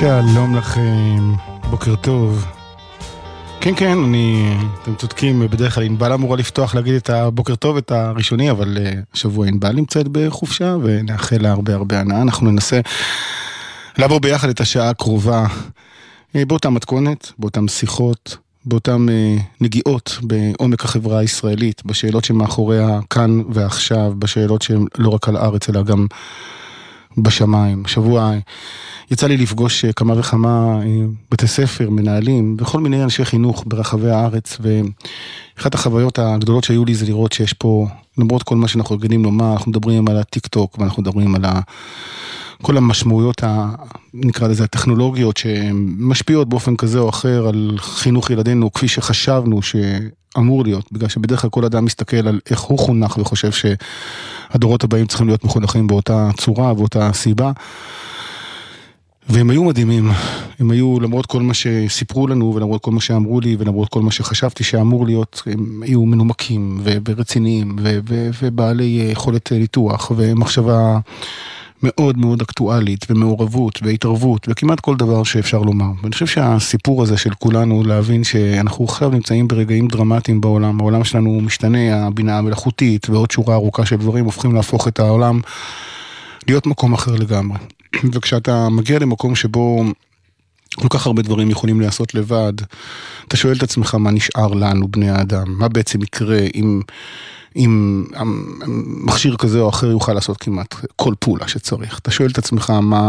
שלום לכם, בוקר טוב. כן, אתם צודקים, בדרך כלל ענבל אמורה לפתוח להגיד את הבוקר טוב, את הראשוני, אבל שבוע ענבל נמצאת בחופשה, ונאחל לה הרבה הנאה. אנחנו ננסה לעבור ביחד את השעה הקרובה, באותה מתכונת, באותן שיחות, באותן נגיעות בעומק החברה הישראלית, בשאלות שמאחוריה כאן ועכשיו, בשאלות שהן לא רק על הארץ, אלא גם בשמיים. שבוע יצא לי לפגוש כמה וכמה בתי ספר, מנהלים, וכל מיני אנשי חינוך ברחבי הארץ, ואחת החוויות הגדולות שהיו לי זה לראות שיש פה, למרות כל מה שאנחנו רגילים לומר, אנחנו מדברים על הטיק טוק, ואנחנו מדברים על כל המשמעויות, נקרא לזה, הטכנולוגיות, שמשפיעות באופן כזה או אחר על חינוך ילדינו, כפי שחשבנו שאמור להיות, בגלל שבדרך כלל כל אדם מסתכל על איך הוא חונך, וחושב שהדורות הבאים צריכים להיות מחונכים באותה צורה, באותה סיבה, והם היו מדהימים, הם היו, למרות כל מה שסיפרו לנו, ולמרות כל מה שאמרו לי, ולמרות כל מה שחשבתי שאמור להיות, הם היו מנומקים ורציניים, ובעלי יכולת ניתוח, ומחשבה מאוד מאוד אקטואלית, ומעורבות, והתערבות, וכמעט כל דבר שאפשר לומר. ואני חושב שהסיפור הזה של כולנו, להבין שאנחנו עכשיו נמצאים ברגעים דרמטיים בעולם, העולם שלנו משתנה, הבינה המלאכותית, ועוד שורה ארוכה של דברים, הופכים להפוך את העולם להיות מקום אחר לגמרי. וכשאתה מגיע למקום שבו כל כך הרבה דברים יכולים לעשות לבד, אתה שואל את עצמך מה נשאר לנו, בני האדם, מה בעצם יקרה אם מכשיר כזה או אחר יוכל לעשות כמעט כל פעולה שצריך. אתה שואל את עצמך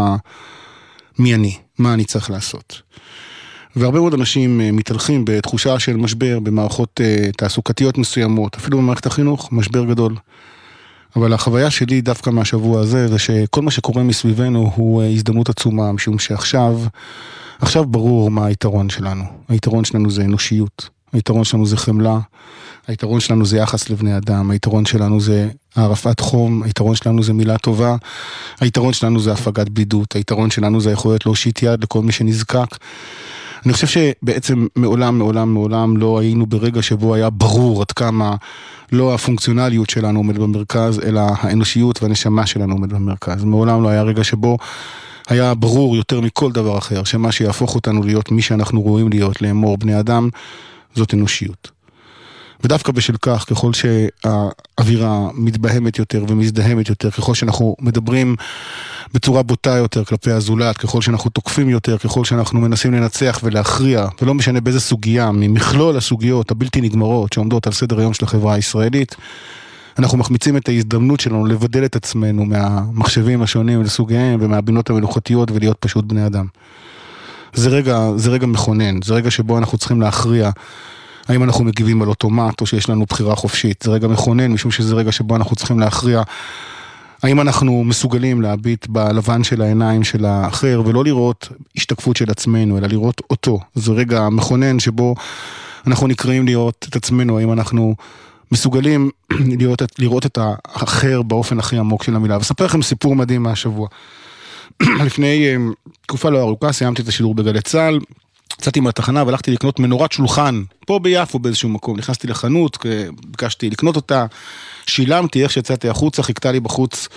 מי אני, מה אני צריך לעשות. והרבה מאוד אנשים מתהלכים בתחושה של משבר, במערכות תעסוקתיות מסוימות, אפילו במערכת החינוך, משבר גדול. אבל החוויה שלי דווקא מהשבוע הזה, זה שכל מה שקורה מסביבנו הוא הזדמנות עצומה, משום שעכשיו ברור מה היתרון שלנו. היתרון שלנו זה אנושיות, היתרון שלנו זה חמלה, היתרון שלנו זה יחס לבני אדם, היתרון שלנו זה הערפת חום, היתרון שלנו זה מילה טובה, היתרון שלנו זה הפגת בדידות, היתרון שלנו זה יכולת להושיט יד לכל מי שנזקק. אני חושב שבעצם מעולם לא היינו ברגע שבו היה ברור עד כמה לא הפונקציונליות שלנו עומד במרכז, אלא האנושיות והנשמה שלנו עומד במרכז. מעולם לא היה רגע שבו היה ברור יותר מכל דבר אחר, שמה שיהפוך אותנו להיות מי שאנחנו רואים להיות, לאמור בני אדם, זאת אנושיות. ודווקא בשל כך, ככל שהאווירה מתבהמת יותר ומזדהמת יותר, ככל שאנחנו מדברים בצורה בוטה יותר כלפי הזולת, ככל שאנחנו תוקפים יותר, ככל שאנחנו מנסים לנצח ולהכריע, ולא משנה באיזה סוגיה, ממכלול הסוגיות הבלתי נגמרות שעומדות על סדר היום של החברה הישראלית, אנחנו מחמיצים את ההזדמנות שלנו לבדל את עצמנו מהמחשבים השונים לסוגיהם ומהבינות המלוכתיות ולהיות פשוט בני אדם. זה רגע מכונן, זה רגע שבו אנחנו צריכים להכריע האם אנחנו מגיבים על אוטומט או שיש לנו בחירה חופשית. זה רגע מכונן, משום שזה רגע שבו אנחנו צריכים להכריע האם אנחנו מסוגלים להביט בלבן של העיניים של האחר, ולא לראות השתקפות של עצמנו, אלא לראות אותו. זה רגע מכונן שבו אנחנו נקראים להיות את עצמנו, האם אנחנו מסוגלים לראות את האחר באופן הכי עמוק של המילה. וספר לכם סיפור מדהים מהשבוע. לפני תקופה לא ארוכה, סיימתי את השידור בגלי צה"ל, יצאתי מהתחנה והלכתי לקנות מנורת שולחן, פה ביפו באיזשהו מקום, נכנסתי לחנות, ביקשתי לקנות אותה, שילמתי, איך שיצאתי החוצה, חיכתה לי בחוץ,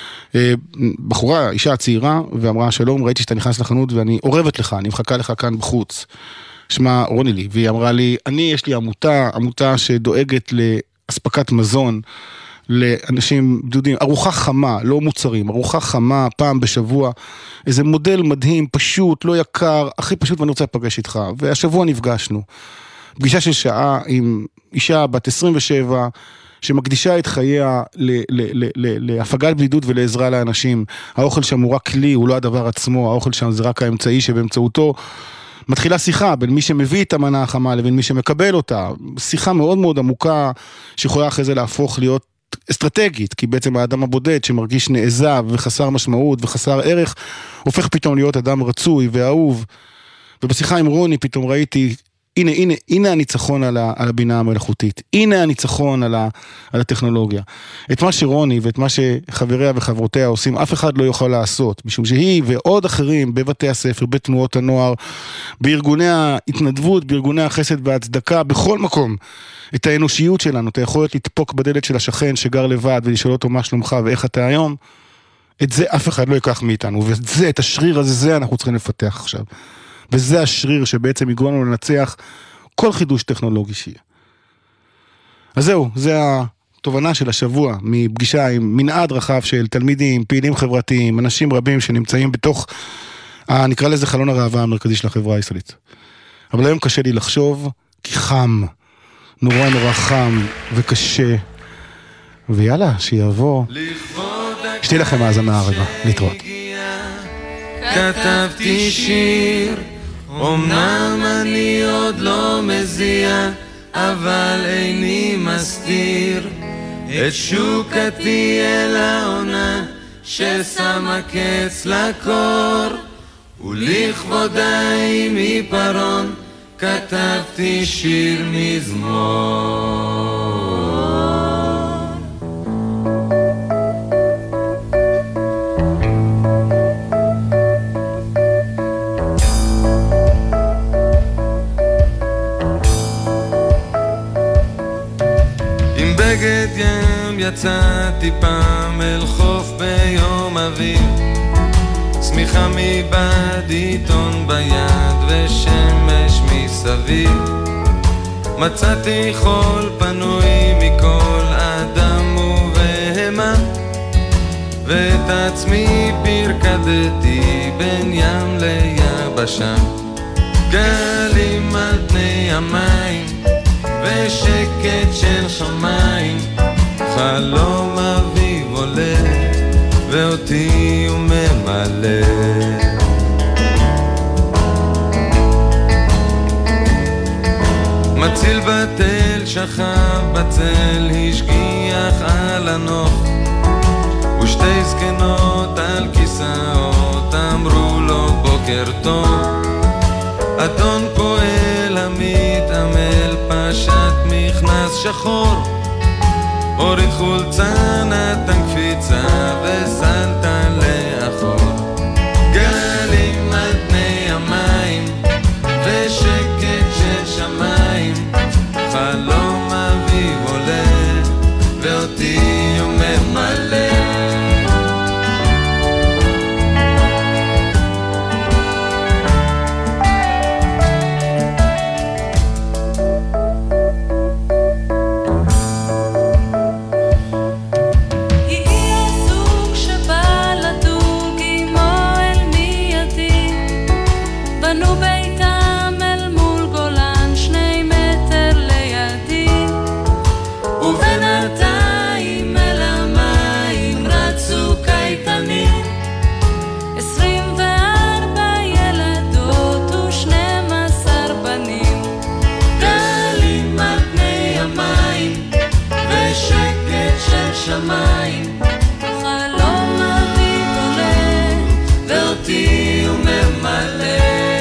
בחורה, אישה צעירה, ואמרה, שלום, ראיתי שאתה נכנס לחנות ואני עורבת לך, אני מחכה לך כאן בחוץ, שמה רוני לי, והיא אמרה לי, יש לי עמותה שדואגת להספקת מזון, לאנשים בדידים, ארוחה חמה, לא מוצרים, ארוחה חמה, פעם בשבוע, איזה מודל מדהים, פשוט, לא יקר, הכי פשוט ואני רוצה לפגש איתך, והשבוע נפגשנו, פגישה של שעה עם אישה בת 27, שמקדישה את חייה להפגת בדידות ולעזרה לאנשים, האוכל שם הוא רק כלי, הוא לא הדבר עצמו, האוכל שם זה רק האמצעי שבאמצעותו, מתחילה שיחה בין מי שמביא את המנה החמה לבין מי שמקבל אותה, שיחה מאוד מאוד עמוקה, שיכולה אחרי זה להפוך להיות אסטרטגית, כי בעצם האדם הבודד שמרגיש נעזב וחסר משמעות וחסר ערך, הופך פתאום להיות אדם רצוי ואהוב. ובשיחה עם רוני פתאום ראיתי, הנה הניצחון על הבינה המלאכותית, הנה הניצחון על הטכנולוגיה. את מה שרוני ואת מה שחבריה וחברותיה עושים, אף אחד לא יוכל לעשות, משום שהיא ועוד אחרים בבתי הספר, בתנועות הנוער, בארגוני ההתנדבות, בארגוני החסד והצדקה, בכל מקום, את האנושיות שלנו, את היכולת לדפוק בדלת של השכן שגר לבד ולשאול אותו מה שלומך ואיך אתה היום, את זה אף אחד לא ייקח מאיתנו, את השריר הזה אנחנו צריכים לפתח עכשיו. וזה השריר שבעצם יגרום לנו לנצח כל חידוש טכנולוגי שיהיה. אז זהו, זה התובנה של השבוע, מפגישה עם מנעד רחב של תלמידים, פעילים חברתיים, אנשים רבים שנמצאים בתוך, נקרא לזה חלון הראווה המרכזי של החברה הישראלית. אבל היום קשה לי לחשוב, כי חם, נורא נורא חם וקשה, ויאללה, שיעבור. שתהיה לכם האזנה הרבה, להתראות. כתבתי שיר, אמנם אני עוד לא מזיע, אבל איני מסתיר את שוקתי אל העונה ששמה קץ לקור, ולכבודה עם עיפרון כתבתי שיר מזמור. בגד ים יצאתי פעם אל חוף ביום אביב, סמיכה מבעד עיתון ביד ושמש מסביב, מצאתי חול פנוי מכל אדם ובהמה, ואת עצמי פרקדתי בין ים ליבשה, גלים על פני המים ושקט של שמיים, חלום אביב עולה ואותי הוא ממלא. מציל בתל שכב בצל, השגיח על הנוף, ושתי זקנות על כיסאות אמרו לו בוקר טוב. אדון פועל המתעמל פשט מכנס שחור, הוריד חולצה נתן קפיצה וסלטה לאחור, גלים על פני המים ושקט של שמיים, חלום אביב עולה ואותי הוא ממלא. שמיים, חלום אביב עולה ואותי הוא ממלא.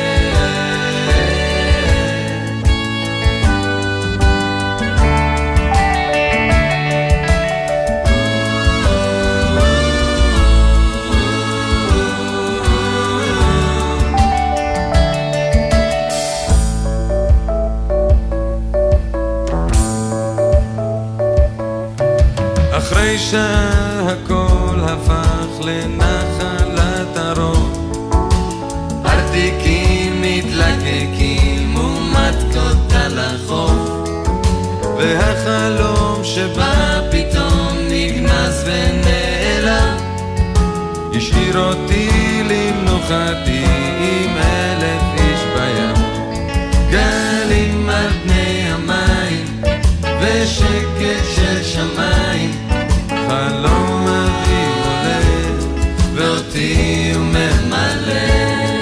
אחרי שהכל הפך לנחלת הרוב, ארטיקים מתלקקים ומתקות על החוף, והחלום שבא פתאום נגנז ונעלם, השאיר אותי למנוחתי עם 1000 איש בים, גלים על פני המים ושקט של שמיים, חלום אביב עולה ואותי הוא ממלא.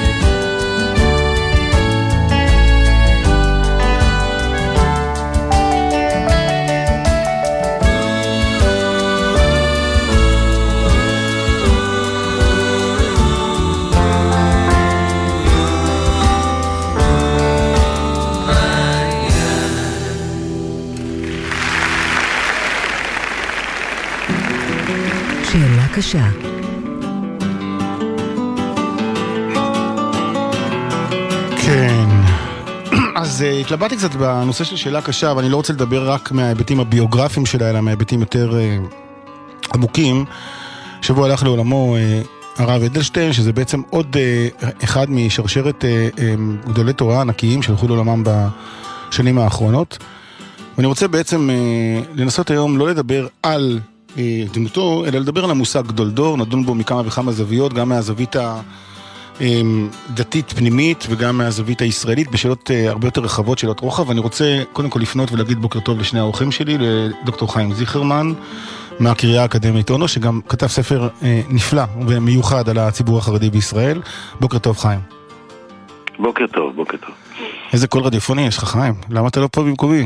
שאלה קשה. כן. אז התלבטתי קצת בנושא של שאלה קשה, אבל אני לא רוצה לדבר רק מההיבטים הביוגרפיים שלה, אלא מההיבטים יותר עמוקים. שבוע הלך לעולמו הרב אדלשטיין, שזה בעצם עוד אחד משרשרת גדולי תורה ענקיים שהלכו לעולמם בשנים האחרונות. ואני רוצה בעצם לנסות היום לא לדבר על דמותו, אלא לדבר על המושג גדול דור, נדון בו מכמה וכמה זוויות, גם מהזווית הדתית פנימית וגם מהזווית הישראלית, בשאלות הרבה יותר רחבות, שאלות רוחב. ואני רוצה קודם כל לפנות ולהגיד בוקר טוב לשני האורחים שלי, לדוקטור חיים זיכרמן, מהקריה האקדמית אונו, שגם כתב ספר נפלא ומיוחד על הציבור החרדי בישראל. בוקר טוב חיים. בוקר טוב, בוקר טוב. איזה קול רדיופוני יש לך חיים, למה אתה לא פה במקומי?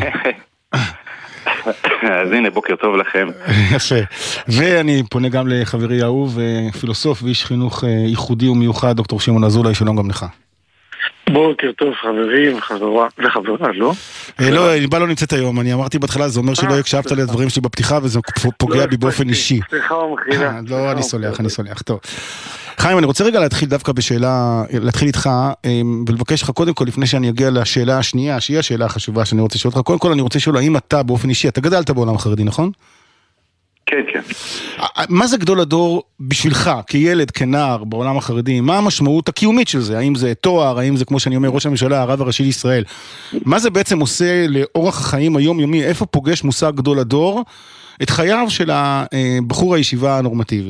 אז הנה, בוקר טוב לכם. יפה. ואני פונה גם לחברי האהוב, פילוסוף ואיש חינוך ייחודי ומיוחד, דוקטור שמעון אזולאי, שלום גם לך. בוקר טוב חברים וחברה, לא? לא, ענבל לא נמצאת היום, אני אמרתי בהתחלה, זה אומר שלא הקשבת לדברים שלי בפתיחה, וזה פוגע בי באופן אישי. סליחה ומחילה. לא, אני סולח, טוב. חיים, אני רוצה רגע להתחיל דווקא בשאלה, להתחיל איתך, ולבקש לך קודם כל, לפני שאני אגיע לשאלה השנייה, שהיא השאלה החשובה שאני רוצה לשאול אותך, קודם כל אני רוצה לשאול, האם אתה באופן אישי, אתה גדלת בעולם החרדי, נכון? כן, כן. מה זה גדול הדור בשבילך, כילד, כנער, בעולם החרדי? מה המשמעות הקיומית של זה? האם זה תואר, האם זה, כמו שאני אומר, ראש הממשלה, הרב הראשי לישראל? מה זה בעצם עושה לאורח החיים היומיומי? איפה פוגש מושג גדול הדור את חייו של הבחור הישיבה הנורמטיבי?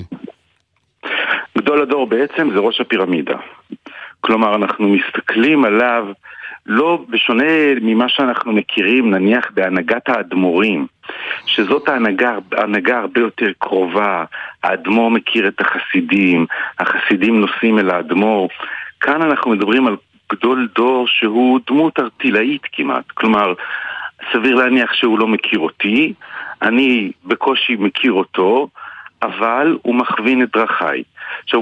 גדול הדור בעצם זה ראש הפירמידה. כלומר, אנחנו מסתכלים עליו לא בשונה ממה שאנחנו מכירים, נניח בהנהגת האדמו"רים, שזאת ההנהגה הרבה יותר קרובה. האדמו"ר מכיר את החסידים, החסידים נוסעים אל האדמו"ר. כאן אנחנו מדברים על גדול דור שהוא דמות ארטילאית כמעט. כלומר, סביר להניח שהוא לא מכיר אותי, אני בקושי מכיר אותו, אבל הוא מכווין את דרכיי. עכשיו,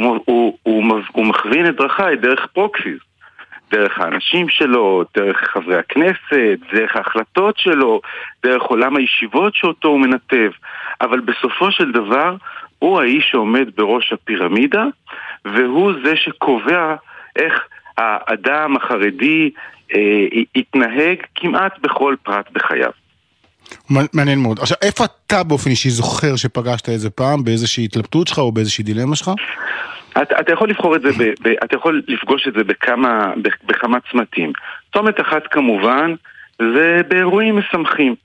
הוא מכווין את דרכיי דרך פרוקסיס. דרך האנשים שלו, דרך חברי הכנסת, דרך ההחלטות שלו, דרך עולם הישיבות שאותו הוא מנתב. אבל בסופו של דבר, הוא האיש שעומד בראש הפירמידה, והוא זה שקובע איך האדם החרדי יתנהג כמעט בכל פרט בחייו. מעניין מאוד. עכשיו, איפה אתה באופן אישי זוכר שפגשת איזה פעם, באיזושהי התלבטות שלך או באיזושהי דילמה שלך? אתה יכול לבחור את זה, אתה יכול לפגוש את זה בכמה צמתים. צומת אחת כמובן, זה באירועים משמחים.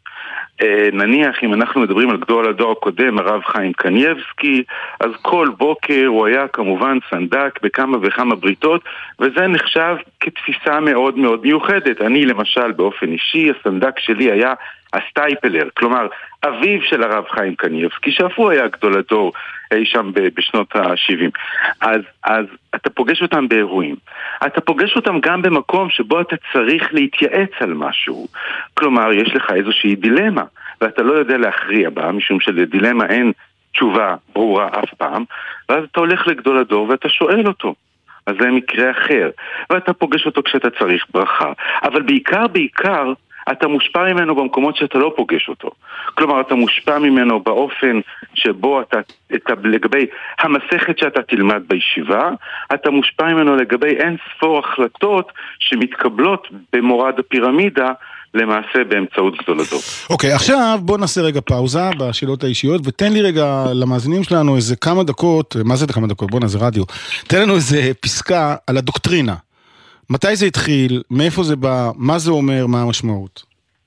נניח אם אנחנו מדברים על גדול הדור הקודם, הרב חיים קניבסקי, אז כל בוקר הוא היה כמובן סנדק בכמה וכמה בריתות, וזה נחשב כתפיסה מאוד מאוד מיוחדת. אני למשל באופן אישי, הסנדק שלי היה הסטייפלר, כלומר אביו של הרב חיים קניבסקי, שאף הוא היה גדול הדור אי שם בשנות ה-70. אז אתה פוגש אותם באירועים. אתה פוגש אותם גם במקום שבו אתה צריך להתייעץ על משהו. כלומר, יש לך איזושהי דילמה, ואתה לא יודע להכריע בה, משום שלדילמה אין תשובה ברורה אף פעם, ואז אתה הולך לגדול הדור ואתה שואל אותו. אז זה מקרה אחר. ואתה פוגש אותו כשאתה צריך ברכה. אבל בעיקר, אתה מושפע ממנו במקומות שאתה לא פוגש אותו. כלומר, אתה מושפע ממנו באופן שבו אתה לגבי המסכת שאתה תלמד בישיבה, אתה מושפע ממנו לגבי אין ספור החלטות שמתקבלות במורד הפירמידה, למעשה באמצעות גדול הדור. אוקיי, עכשיו בוא נעשה רגע פאוזה בשאלות האישיות, ותן לי רגע למאזינים שלנו איזה כמה דקות, מה זה כמה דקות? בוא נעשה רדיו. תן לנו איזה פסקה על הדוקטרינה. מתי זה התחיל? מאיפה זה בא? מה זה אומר? מה המשמעות?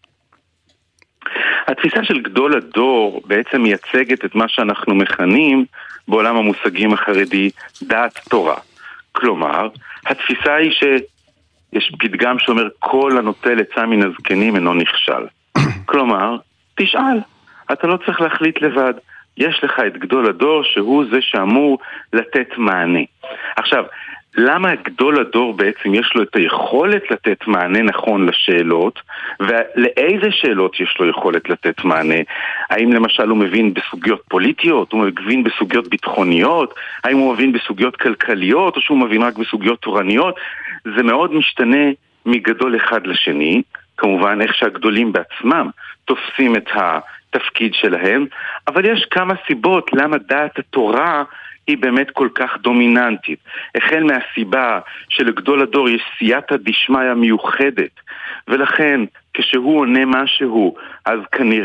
התפיסה של גדול הדור בעצם מייצגת את מה שאנחנו מכנים בעולם המושגים החרדי דעת תורה. כלומר, התפיסה היא שיש פתגם שאומר כל הנוטל עצה מן הזקנים אינו נכשל. כלומר, תשאל, אתה לא צריך להחליט לבד. יש לך את גדול הדור שהוא זה שאמור לתת מענה. עכשיו, למה גדול הדור בעצם יש לו את היכולת לתת מענה נכון לשאלות, ולאיזה שאלות יש לו יכולת לתת מענה? האם למשל הוא מבין בסוגיות פוליטיות, הוא מבין בסוגיות ביטחוניות, האם הוא מבין בסוגיות כלכליות, או שהוא מבין רק בסוגיות תורניות? זה מאוד משתנה מגדול אחד לשני, כמובן איך שהגדולים בעצמם תופסים את התפקיד שלהם, אבל יש כמה סיבות למה דעת התורה היא באמת כל כך דומיננטית. החל מהסיבה שלגדול הדור יש סייעתא דשמיא מיוחדת, ולכן כשהוא עונה משהו, אז כנראה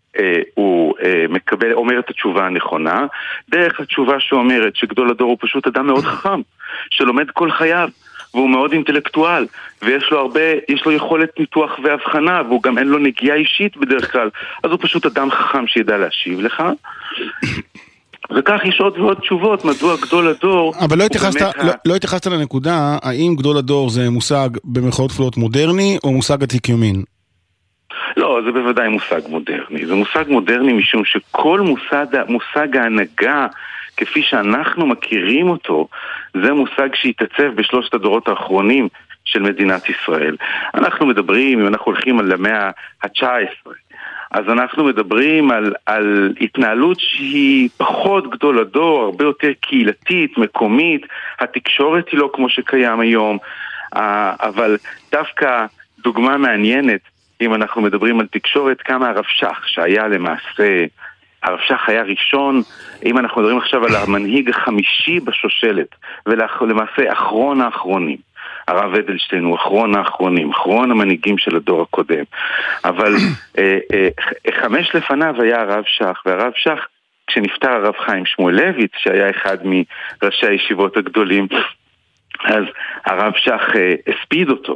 הוא אומר את התשובה הנכונה, דרך התשובה שאומרת שגדול הדור הוא פשוט אדם מאוד חכם, שלומד כל חייו, והוא מאוד אינטלקטואל, ויש לו יכולת ניתוח והבחנה, והוא גם אין לו נגיעה אישית בדרך כלל, אז הוא פשוט אדם חכם שידע להשיב לך. וכך יש עוד ועוד תשובות, מדוע גדול הדור... אבל לא התייחסת לנקודה, האם גדול הדור זה מושג במרכאות כפולות מודרני, או מושג עתיק יומין? לא, זה בוודאי מושג מודרני. זה מושג מודרני משום שכל מושג ההנהגה, כפי שאנחנו מכירים אותו, זה מושג שהתעצב בשלושת הדורות האחרונים של מדינת ישראל. אנחנו מדברים, אם אנחנו הולכים על המאה ה-19, אז אנחנו מדברים על התנהלות שהיא פחות גדול הדור, הרבה יותר קהילתית, מקומית, התקשורת היא לא כמו שקיים היום, אבל דווקא דוגמה מעניינת, אם אנחנו מדברים על תקשורת, כמה הרב שך, שהיה למעשה, הרב שך היה ראשון, אם אנחנו מדברים עכשיו על המנהיג החמישי בשושלת, ולמעשה אחרון האחרונים. הרב אדלשטיין הוא אחרון האחרונים, אחרון המנהיגים של הדור הקודם. אבל 5 לפניו היה הרב שך, והרב שך, כשנפטר הרב חיים שמואלביץ, שהיה אחד מראשי הישיבות הגדולים, אז הרב שך הספיד אותו.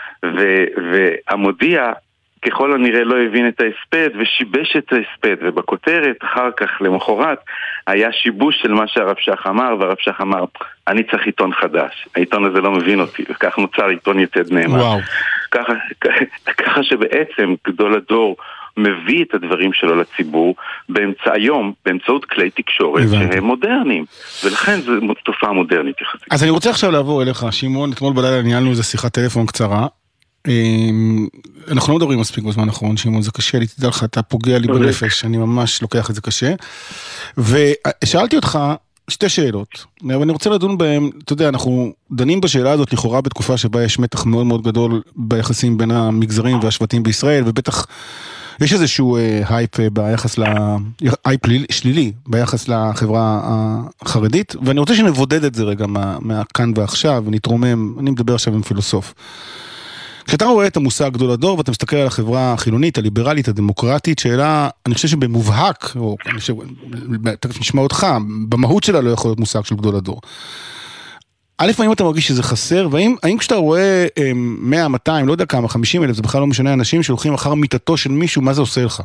והמודיע ככל הנראה לא הבין את ההספד ושיבש את ההספד, ובכותרת אחר כך למחרת היה שיבוש של מה שהרב שך אמר, והרב שך אמר, אני צריך עיתון חדש, העיתון הזה לא מבין אותי, וכך נוצר עיתון יתד נאמן. ככה שבעצם גדול הדור מביא את הדברים שלו לציבור באמצעות כלי תקשורת שהם מודרניים, ולכן זו תופעה מודרנית יחסית. אז אני רוצה עכשיו לעבור אליך, שמעון, אתמול בלילה ניהלנו איזו שיחת טלפון קצרה, אנחנו לא מדברים מספיק בזמן האחרון, שמעון, זה קשה לי, תדע לך, אתה פוגע לי בנפש, אני ממש לוקח את זה קשה, ושאלתי אותך 2 שאלות, ואני רוצה לדון בהם, אתה יודע, אנחנו דנים בשאלה הזאת לכאורה בתקופה שבה יש מתח מאוד מאוד גדול ביחסים בין המגזרים והשבטים בישראל, ובטח יש איזשהו הייפ ביחס הייפ שלילי ביחס לחברה החרדית, ואני רוצה שנבודד את זה רגע מהכאן ועכשיו, ונתרומם, אני מדבר עכשיו עם פילוסוף. כשאתה רואה את המושג גדול הדור, ואתה מסתכל על החברה החילונית, הליברלית, הדמוקרטית, שאלה, אני חושב שבמובהק, או אני חושב, תכף נשמע אותך, במהות שלה לא יכול להיות מושג של גדול הדור. א', האם אתה מרגיש שזה חסר, והאם כשאתה רואה 100, 200, לא יודע כמה, 50 אלף, זה בכלל לא משנה אנשים שהולכים אחר מיטתו של מישהו, מה זה עושה לך?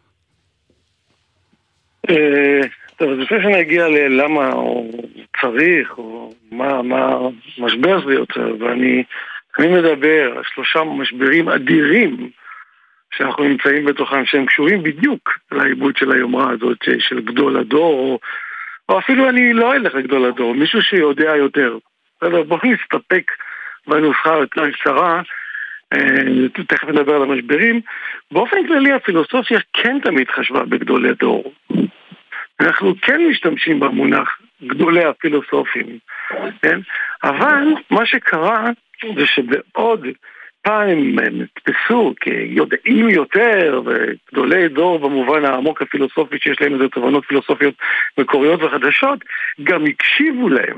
טוב, אז לפני שאני אגיע ללמה או צריך, או מה משבר זה יותר, ואני מדבר על 3 משברים אדירים שאנחנו נמצאים בתוכם, שהם קשורים בדיוק לעיבוד של היומרה הזאת של גדול הדור, או אפילו אני לא אלך לגדול הדור, מישהו שיודע יותר. בואו נסתפק בנוסחה יותר קצרה, תכף נדבר על המשברים. באופן כללי הפילוסופיה כן תמיד חשבה בגדולי דור. אנחנו כן משתמשים במונח גדולי הפילוסופים, כן? אבל מה שקרה זה שבעוד פעם נתפסו כיודעים יותר וגדולי דור במובן העמוק הפילוסופי שיש להם איזה תובנות פילוסופיות מקוריות וחדשות, גם הקשיבו להם.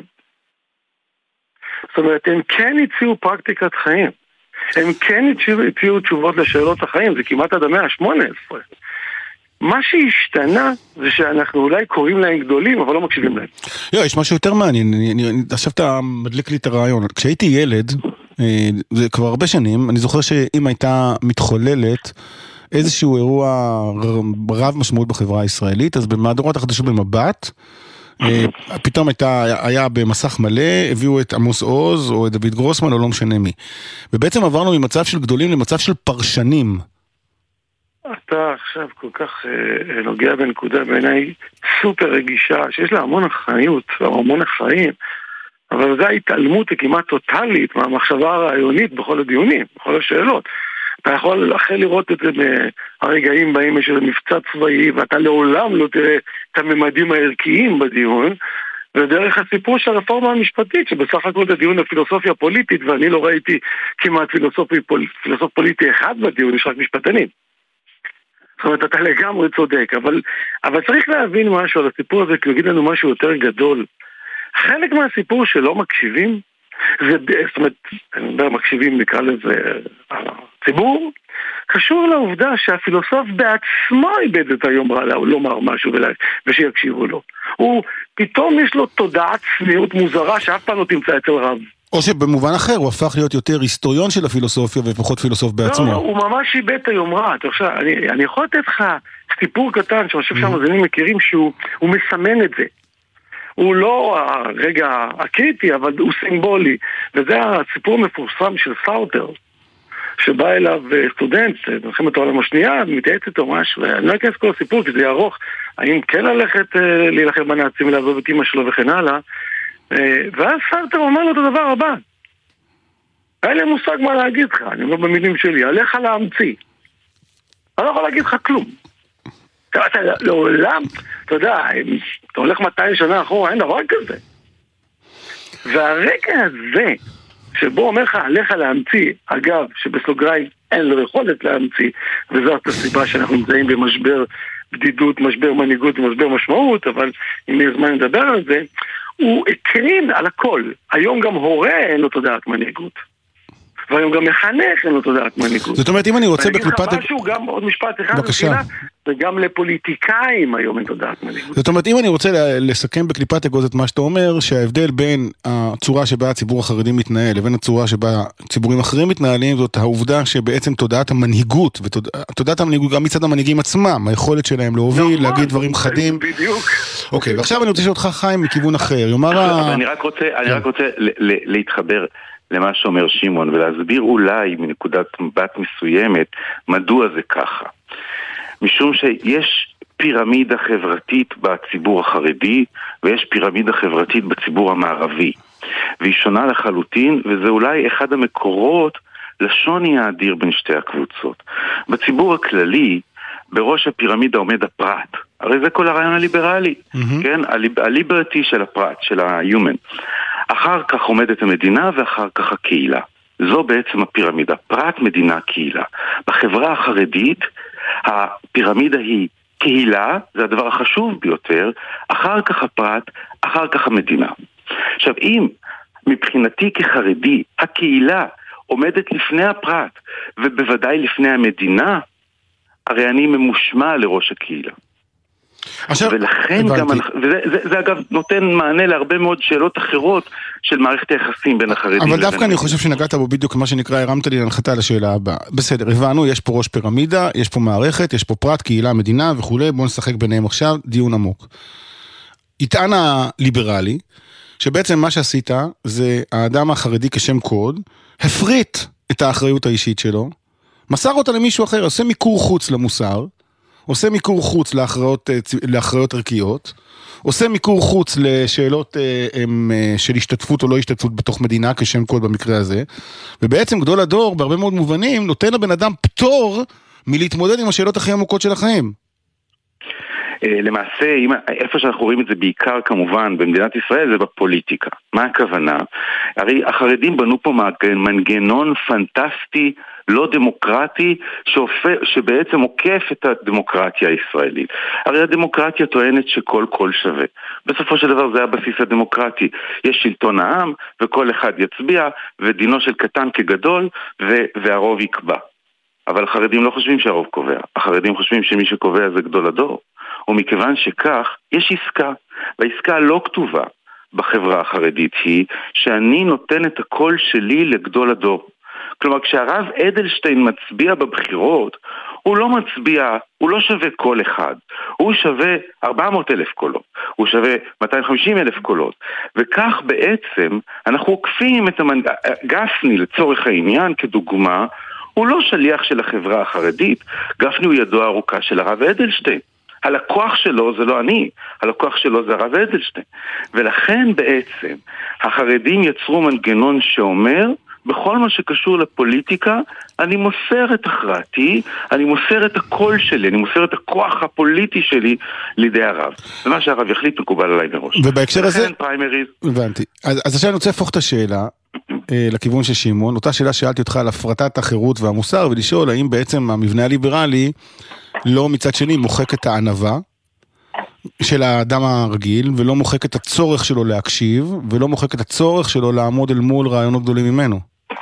זאת אומרת, הם כן הציעו פרקטיקת חיים, הם כן הציעו תשובות לשאלות החיים, זה כמעט עד המאה ה-18. מה שהשתנה זה שאנחנו אולי קוראים להם גדולים, אבל לא מקשיבים להם. יש משהו יותר מעניין, עכשיו אתה מדליק לי את הרעיון. כשהייתי ילד, זה כבר הרבה שנים, אני זוכר שאם הייתה מתחוללת איזשהו אירוע רב משמעות בחברה הישראלית, אז במהדורת החדשות במבט, פתאום היה במסך מלא, הביאו את עמוס עוז או את דוד גרוסמן או לא משנה מי. ובעצם עברנו ממצב של גדולים למצב של פרשנים. אתה עכשיו כל כך נוגע בנקודה בעיניי סופר רגישה, שיש לה המון אחריות, המון אחראים, אבל זו ההתעלמות כמעט טוטלית מהמחשבה הרעיונית בכל הדיונים, בכל השאלות. אתה יכול אחר לראות את זה מהרגעים בהם יש איזה מבצע צבאי, ואתה לעולם לא תראה את הממדים הערכיים בדיון, ודרך הסיפור של הרפורמה המשפטית, שבסך הכל זה דיון הפילוסופיה הפוליטית, ואני לא ראיתי כמעט פילוסוף פוליטי אחד בדיון, יש רק משפטנים. זאת אומרת, אתה לגמרי צודק, אבל צריך להבין משהו על הסיפור הזה, כי הוא יגיד לנו משהו יותר גדול. חלק מהסיפור שלא מקשיבים, זאת אומרת, אני אומר, מקשיבים נקרא לזה הציבור, קשור לעובדה שהפילוסוף בעצמו איבד את היומרה לומר משהו ושיקשיבו לו. הוא, פתאום יש לו תודעת צניעות מוזרה שאף פעם לא תמצא אצל רב. או שבמובן אחר הוא הפך להיות יותר היסטוריון של הפילוסופיה ופחות פילוסוף בעצמו. לא, הוא ממש איבד את היומרה. אני יכול לתת לך סיפור קטן שאני חושב שהמאזינים מכירים שהוא מסמן את זה. הוא לא הרגע הקריטי, אבל הוא סימבולי. וזה הסיפור המפורסם של סאוטר, שבא אליו סטודנט, מלחמת העולם השנייה, מתייעץ איתו משהו, ואני לא אכנס כל הסיפור, כי זה יהיה ארוך, האם כן ללכת להילחם בנאצים ולעזוב את אמא שלו וכן הלאה, ואז סאוטר אומר לו את הדבר הבא, היה לי מושג מה להגיד לך, אני אומר במילים שלי, עליך להמציא. אני לא יכול להגיד לך כלום. אתה לעולם, אתה יודע, אתה הולך 200 שנה אחורה, אין דבר כזה. והרגע הזה, שבו אומר לך עליך להמציא, אגב, שבסוגריים אין לו יכולת להמציא, וזאת הסיבה שאנחנו נמצאים במשבר בדידות, משבר מנהיגות ומשבר משמעות, אבל אם יש זמן לדבר על זה, הוא הקרין על הכל. היום גם הורה אין לו תודעת מנהיגות. והיום גם מחנך אין לו תודעת מנהיגות. זאת אומרת, אם אני רוצה בקליפת... ואני אגיד לך משהו, גם עוד משפט אחד, וגם לפוליטיקאים היום אין תודעת מנהיגות. זאת אומרת, אם אני רוצה לסכם בקליפת אגוז את מה שאתה אומר, שההבדל בין הצורה שבה הציבור החרדי מתנהל, לבין הצורה שבה ציבורים אחרים מתנהלים, זאת העובדה שבעצם תודעת המנהיגות, ותודעת המנהיגות גם מצד המנהיגים עצמם, היכולת שלהם להוביל, להגיד דברים חדים. בדיוק. אוקיי, ועכשיו אני רוצה לשאול אותך חיים מכיוון אחר. אני רק רוצה להתחבר למה שאומר שמעון, ולהסביר אולי מנקודת מבט מסוימת מדוע זה ככה. משום שיש פירמידה חברתית בציבור החרדי, ויש פירמידה חברתית בציבור המערבי. והיא שונה לחלוטין, וזה אולי אחד המקורות לשוני האדיר בין שתי הקבוצות. בציבור הכללי, בראש הפירמידה עומד הפרט. הרי זה כל הרעיון הליברלי, כן? הליברטי של הפרט, של ה-human. אחר כך עומדת המדינה ואחר כך הקהילה. זו בעצם הפירמידה, פרט, מדינה, קהילה. בחברה החרדית, הפירמידה היא קהילה, זה הדבר החשוב ביותר, אחר כך הפרט, אחר כך המדינה. עכשיו, אם מבחינתי כחרדי, הקהילה עומדת לפני הפרט, ובוודאי לפני המדינה, הרי אני ממושמע לראש הקהילה. ולכן גם, וזה אגב נותן מענה להרבה מאוד שאלות אחרות של מערכת היחסים בין החרדים. אבל דווקא אני חושב שנגעת בו בדיוק מה שנקרא, הרמת לי להנחתה לשאלה הבאה. בסדר, הבנו, יש פה ראש פירמידה, יש פה מערכת, יש פה פרט, קהילה, מדינה וכו', בואו נשחק ביניהם עכשיו, דיון עמוק. יטען הליברלי, שבעצם מה שעשית זה האדם החרדי כשם קוד, הפריט את האחריות האישית שלו, מסר אותה למישהו אחר, עושה מיקור חוץ למוסר, עושה מיקור חוץ לאחריות ערכיות, עושה מיקור חוץ לשאלות של השתתפות או לא השתתפות בתוך מדינה, כשם קוד במקרה הזה, ובעצם גדול הדור, בהרבה מאוד מובנים, נותן לבן אדם פטור מלהתמודד עם השאלות הכי עמוקות של החיים. למעשה, איפה שאנחנו רואים את זה בעיקר כמובן במדינת ישראל זה בפוליטיקה. מה הכוונה? הרי החרדים בנו פה מנגנון פנטסטי, לא דמוקרטי, שבעצם עוקף את הדמוקרטיה הישראלית. הרי הדמוקרטיה טוענת שכל קול שווה. בסופו של דבר זה הבסיס הדמוקרטי. יש שלטון העם וכל אחד יצביע, ודינו של קטן כגדול, והרוב יקבע. אבל החרדים לא חושבים שהרוב קובע. החרדים חושבים שמי שקובע זה גדול הדור. ומכיוון שכך, יש עסקה, והעסקה הלא כתובה בחברה החרדית היא שאני נותן את הקול שלי לגדול הדור. כלומר, כשהרב אדלשטיין מצביע בבחירות, הוא לא מצביע, הוא לא שווה קול אחד, הוא שווה 400,000 קולות, הוא שווה 250,000 קולות, וכך בעצם אנחנו עוקפים את גפני לצורך העניין כדוגמה, הוא לא שליח של החברה החרדית, גפני הוא ידו הארוכה של הרב אדלשטיין. הלקוח שלו זה לא אני, הלקוח שלו זה הרב אדלשטיין. ולכן בעצם החרדים יצרו מנגנון שאומר, בכל מה שקשור לפוליטיקה, אני מוסר את הכרעתי, אני מוסר את הקול שלי, אני מוסר את הכוח הפוליטי שלי לידי הרב. ומה שהרב יחליט מקובל עליי מראש. ובהקשר הזה... פריימריז. הבנתי. אז עכשיו אני רוצה להפוך את השאלה לכיוון של שמעון, אותה שאלה שאלתי אותך על הפרטת החירות והמוסר, ולשאול האם בעצם המבנה הליברלי לא מצד שני מוחק את הענווה, של האדם הרגיל, ולא מוחק את הצורך שלו להקשיב, ולא מוחק את הצורך שלו לעמוד אל מול רעיונות גדולים ממנו.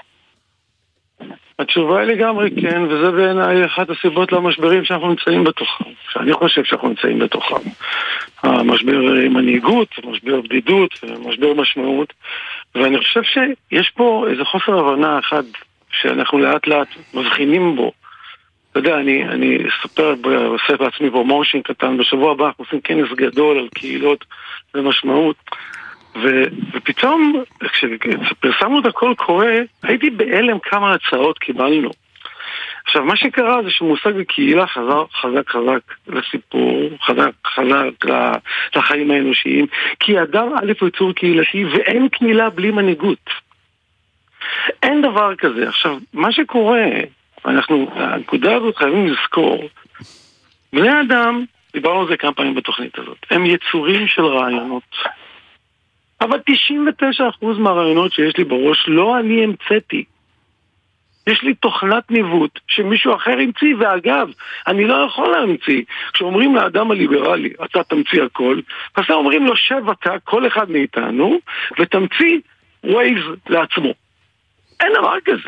התשובה היא לגמרי כן, וזה בעיניי אחת הסיבות למשברים שאנחנו נמצאים בתוכם, שאני חושב שאנחנו נמצאים בתוכם. המשבר מנהיגות, משבר בדידות, משבר משמעות, ואני חושב שיש פה איזה חוסר הבנה אחד שאנחנו לאט לאט מבחינים בו. אתה יודע, אני עושה בעצמי פרומושן קטן, בשבוע הבא אנחנו עושים כנס גדול על קהילות ומשמעות, ופתאום כשפרסמנו את הכל קורא, הייתי בהלם כמה הצעות קיבלנו. עכשיו, מה שקרה זה שמושג הקהילה חזק לסיפור, חזק לחיים האנושיים, כי אדם א' הוא יצור קהילתי, ואין קהילה בלי מנהיגות. אין דבר כזה. עכשיו, מה שקורה, הנקודה הזאת חייבים לזכור, בני אדם, דיברנו על זה כמה פעמים בתוכנית הזאת, הם יצורים של רעיונות. אבל 99% מהרעיונות שיש לי בראש לא אני המצאתי. יש לי תוכנת ניווט שמישהו אחר המציא, ואגב, אני לא יכול להמציא. כשאומרים לאדם הליברלי, אתה תמציא הכל, אז אומרים לו שב אתה, כל אחד מאיתנו, ותמציא ווייז לעצמו. אין דבר כזה.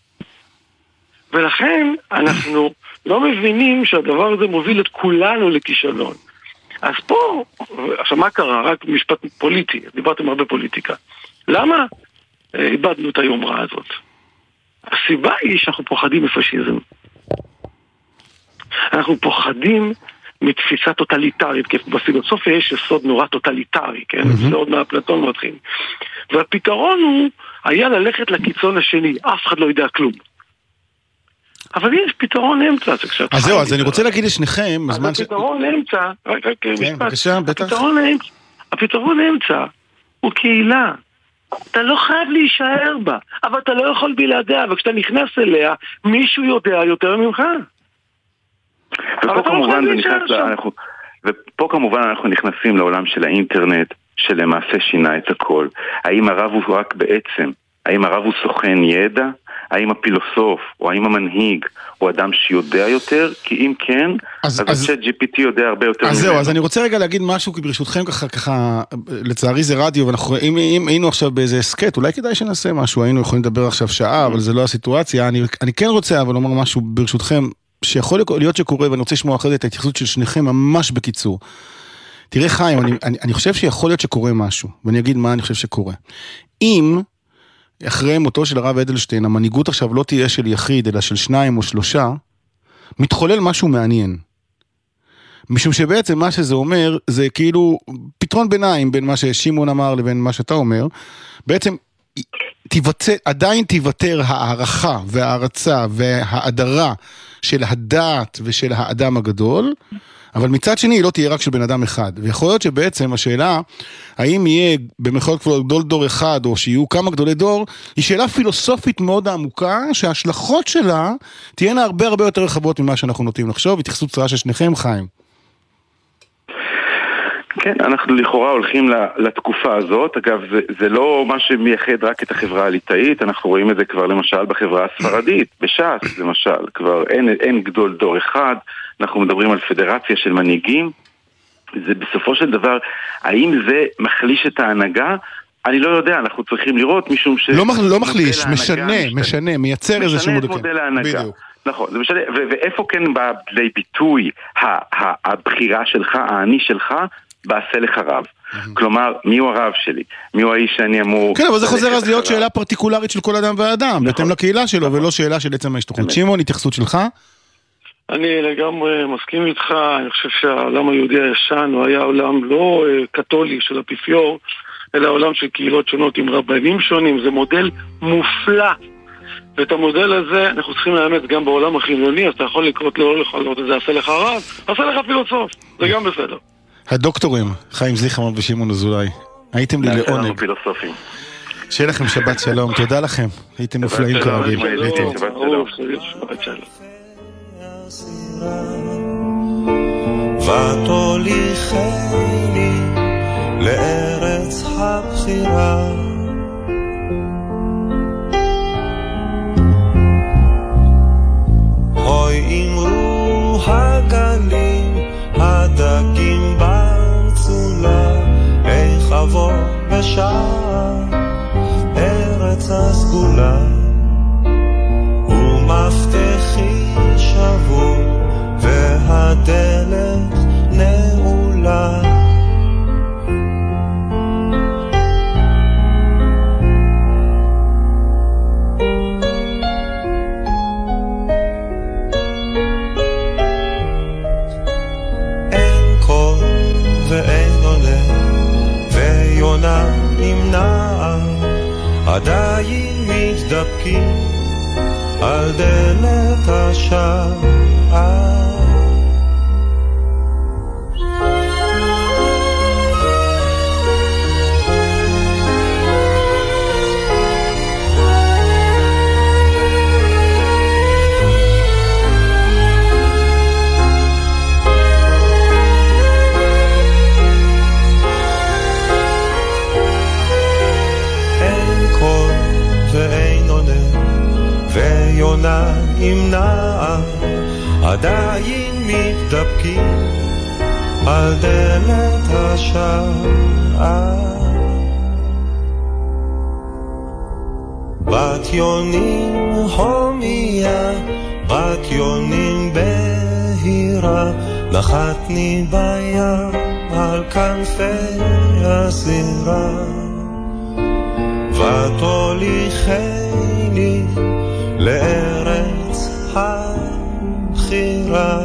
ולכן אנחנו לא מבינים שהדבר הזה מוביל את כולנו לכישלון. אז פה, עכשיו מה קרה? רק משפט פוליטי, דיברתם הרבה פוליטיקה. למה איבדנו את היומרה הזאת? הסיבה היא שאנחנו פוחדים מפשיזם. אנחנו פוחדים מתפיסה טוטליטרית, כי בפילוסופיה יש יסוד נורא טוטליטרי, כן? זה עוד מהפלטון מתחיל. והפתרון הוא היה ללכת לקיצון השני, אף אחד לא יודע כלום. אבל יש פתרון אמצע. אז זהו, אז אני רוצה להגיד לשניכם, אז הפתרון אמצע, רק משפט, בבקשה, בטח. הפתרון אמצע הוא קהילה. אתה לא חייב להישאר בה, אבל אתה לא יכול בלעדיה, וכשאתה נכנס אליה, מישהו יודע יותר ממך. ופה כמובן אנחנו נכנסים לעולם של האינטרנט, שלמעשה שינה את הכל. האם הרב הוא רק בעצם, האם הרב הוא סוכן ידע? האם הפילוסוף, או האם המנהיג, הוא אדם שיודע יותר? כי אם כן, אז ChatGPT יודע הרבה יותר. אז זהו, אז אני רוצה רגע להגיד משהו, כי ברשותכם ככה, לצערי זה רדיו, ואנחנו, אם היינו עכשיו באיזה סקט, אולי כדאי שנעשה משהו, היינו יכולים לדבר עכשיו שעה, אבל זה לא הסיטואציה. אני כן רוצה, אבל לומר משהו ברשותכם, שיכול להיות שקורה, ואני רוצה לשמוע אחרי זה את ההתייחסות של שניכם ממש בקיצור. תראה חיים, אני חושב שיכול להיות שקורה משהו, ואני אגיד מה אני חושב שקורה. אם אחרי מותו של הרב אדלשטיין, המנהיגות עכשיו לא תהיה של יחיד, אלא של 2 או 3, מתחולל משהו מעניין. משום שבעצם מה שזה אומר, זה כאילו פתרון ביניים בין מה ששימון אמר לבין מה שאתה אומר, בעצם עדיין תיוותר הערכה והערצה וההדרה של הדעת ושל האדם הגדול, אבל מצד שני היא לא תהיה רק של בן אדם אחד. ויכול להיות שבעצם השאלה, האם יהיה במחאות כפולות גדול דור אחד, או שיהיו כמה גדולי דור, היא שאלה פילוסופית מאוד עמוקה, שההשלכות שלה תהיינה הרבה הרבה יותר רחבות ממה שאנחנו נוטים לחשוב. התייחסות קצרה של שניכם, חיים. כן, אנחנו לכאורה הולכים לתקופה הזאת. אגב, זה לא מה שמייחד רק את החברה הליטאית, אנחנו רואים את זה כבר למשל בחברה הספרדית, בש"ס למשל, כבר אין גדול דור אחד, אנחנו מדברים על פדרציה של מנהיגים. זה בסופו של דבר, האם זה מחליש את ההנהגה? אני לא יודע, אנחנו צריכים לראות משום ש... לא מחליש, משנה, מייצר איזשהו מודל ההנהגה. נכון, זה משנה, ואיפה כן בא לביטוי הבחירה שלך, האני שלך, בעשה לך רב. כלומר, מי הוא הרב שלי? מי הוא האיש שאני אמור... כן, אבל זה חוזר אז להיות שאלה פרטיקולרית של כל אדם ואדם, בהתאם לקהילה שלו, ולא שאלה של עצם ההשתתפות. שמעון, התייחסות שלך? אני לגמרי מסכים איתך, אני חושב שהעולם היהודי הישן הוא היה עולם לא קתולי של אפיפיור, אלא עולם של קהילות שונות עם רבנים שונים, זה מודל מופלא. ואת המודל הזה אנחנו צריכים לאמץ גם בעולם החילוני, אז אתה יכול לקרות לא לראות את זה, עשה לך רב, עשה לך פילוסוף, זה גם בסדר. הדוקטורים, חיים זיכרון ושמעון אזולאי, הייתם לי לעונג. שיהיה לכם שבת שלום, תודה לכם, הייתם מופלאים כרגיל. שבת שלום. ותוליכני לארץ הבחירה, הוי אמרו הגלים הדגים בה ויונה עם נער עדיין מתדפקים על דלת השער. ויונה עם נער עדיין מתדפקים על דלת השער. בת יונים הומיה, בת יונים בהירה, נחתני בים על כנפי הסירה, ותוליכני לארץ הבחירה.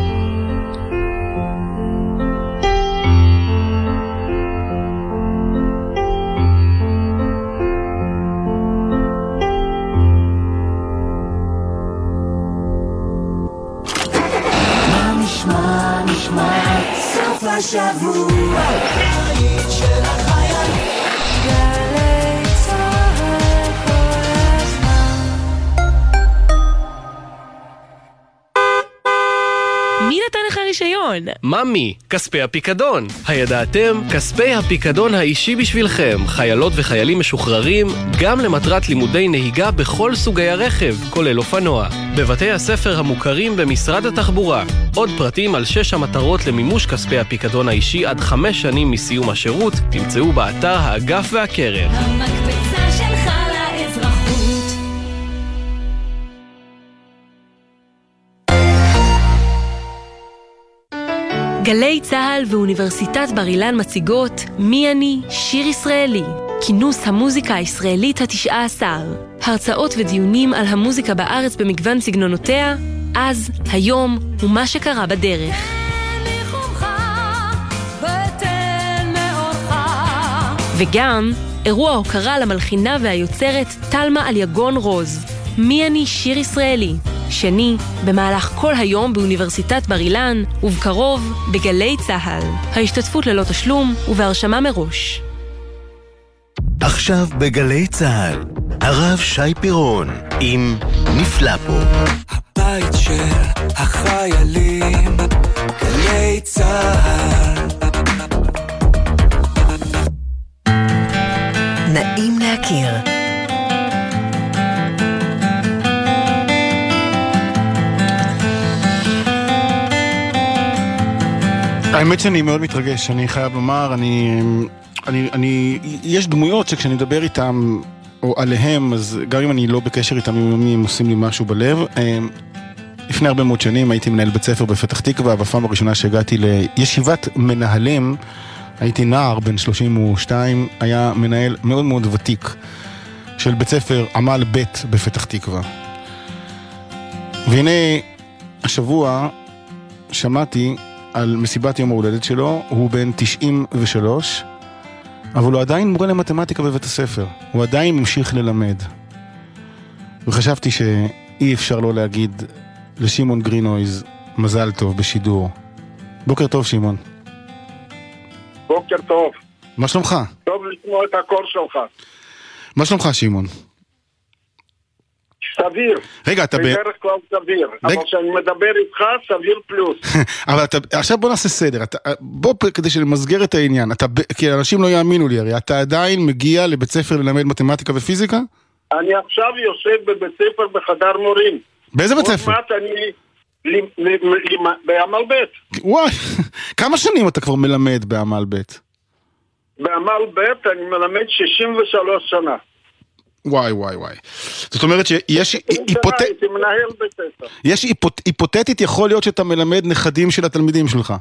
מה נשמע, נשמע סוף השבוע בית של החיילים גלי צהל כל הזמן. מי נתן לך רישיון? ממי, כספי הפיקדון. הידעתם? כספי הפיקדון האישי בשבילכם. חיילות וחיילים משוחררים, גם למטרת לימודי נהיגה בכל סוגי הרכב, כולל אופנוע. בבתי הספר המוכרים במשרד התחבורה. עוד פרטים על 6 המטרות למימוש כספי הפיקדון האישי עד 5 שנים מסיום השירות, תמצאו באתר האגף והקרן. המקפצה שלך לאזרחות. גלי צהל ואוניברסיטת בר אילן מציגות מי אני? שיר ישראלי. כינוס המוזיקה הישראלית ה-19. הרצאות ודיונים על המוזיקה בארץ במגוון סגנונותיה, אז, היום ומה שקרה בדרך. וגם אירוע הוקרה למלחינה והיוצרת תלמה אליגון רוז. מי אני? שיר ישראלי. שני, במהלך כל היום באוניברסיטת בר אילן, ובקרוב בגלי צהל. ההשתתפות ללא תשלום ובהרשמה מראש. עכשיו בגלי צהל, הרב שי פירון עם נפלא פה. הבית של החיילים, גלי צהל. נעים להכיר. האמת שאני מאוד מתרגש, אני חייב לומר, יש דמויות שכשאני מדבר איתם או עליהם, אז גם אם אני לא בקשר איתם, הם עושים לי משהו בלב. לפני הרבה מאוד שנים הייתי מנהל בית ספר בפתח תקווה, בפעם הראשונה שהגעתי לישיבת מנהלים, הייתי נער בן 32, היה מנהל מאוד מאוד ותיק של בית ספר עמל בית בפתח תקווה. והנה השבוע שמעתי על מסיבת יום ההולדת שלו, הוא בן 93, אבל הוא עדיין מורה למתמטיקה בבית הספר, הוא עדיין ממשיך ללמד. וחשבתי שאי אפשר לא להגיד לשמעון גרינויז מזל טוב בשידור. בוקר טוב שמעון. בוקר טוב. מה שלומך? טוב לשמוע את הקור שלך. מה שלומך שמעון? סביר. רגע, אתה בדרך כלל סביר. אבל כשאני מדבר איתך, סביר פלוס. אבל עכשיו בוא נעשה סדר. בוא, כדי שנמסגר את העניין. כי אנשים לא יאמינו לי הרי. אתה עדיין מגיע לבית ספר ללמד מתמטיקה ופיזיקה? אני עכשיו יושב בבית ספר בחדר מורים. באיזה בית ספר? עוד מעט אני בעמל בית. וואי, כמה שנים אתה כבר מלמד בעמל בית? בעמל בית אני מלמד 63 שנה. וואי. זאת אומרת שיש יש היפותטית יכול להיות שאתה מלמד נכדים של התלמידים שלך.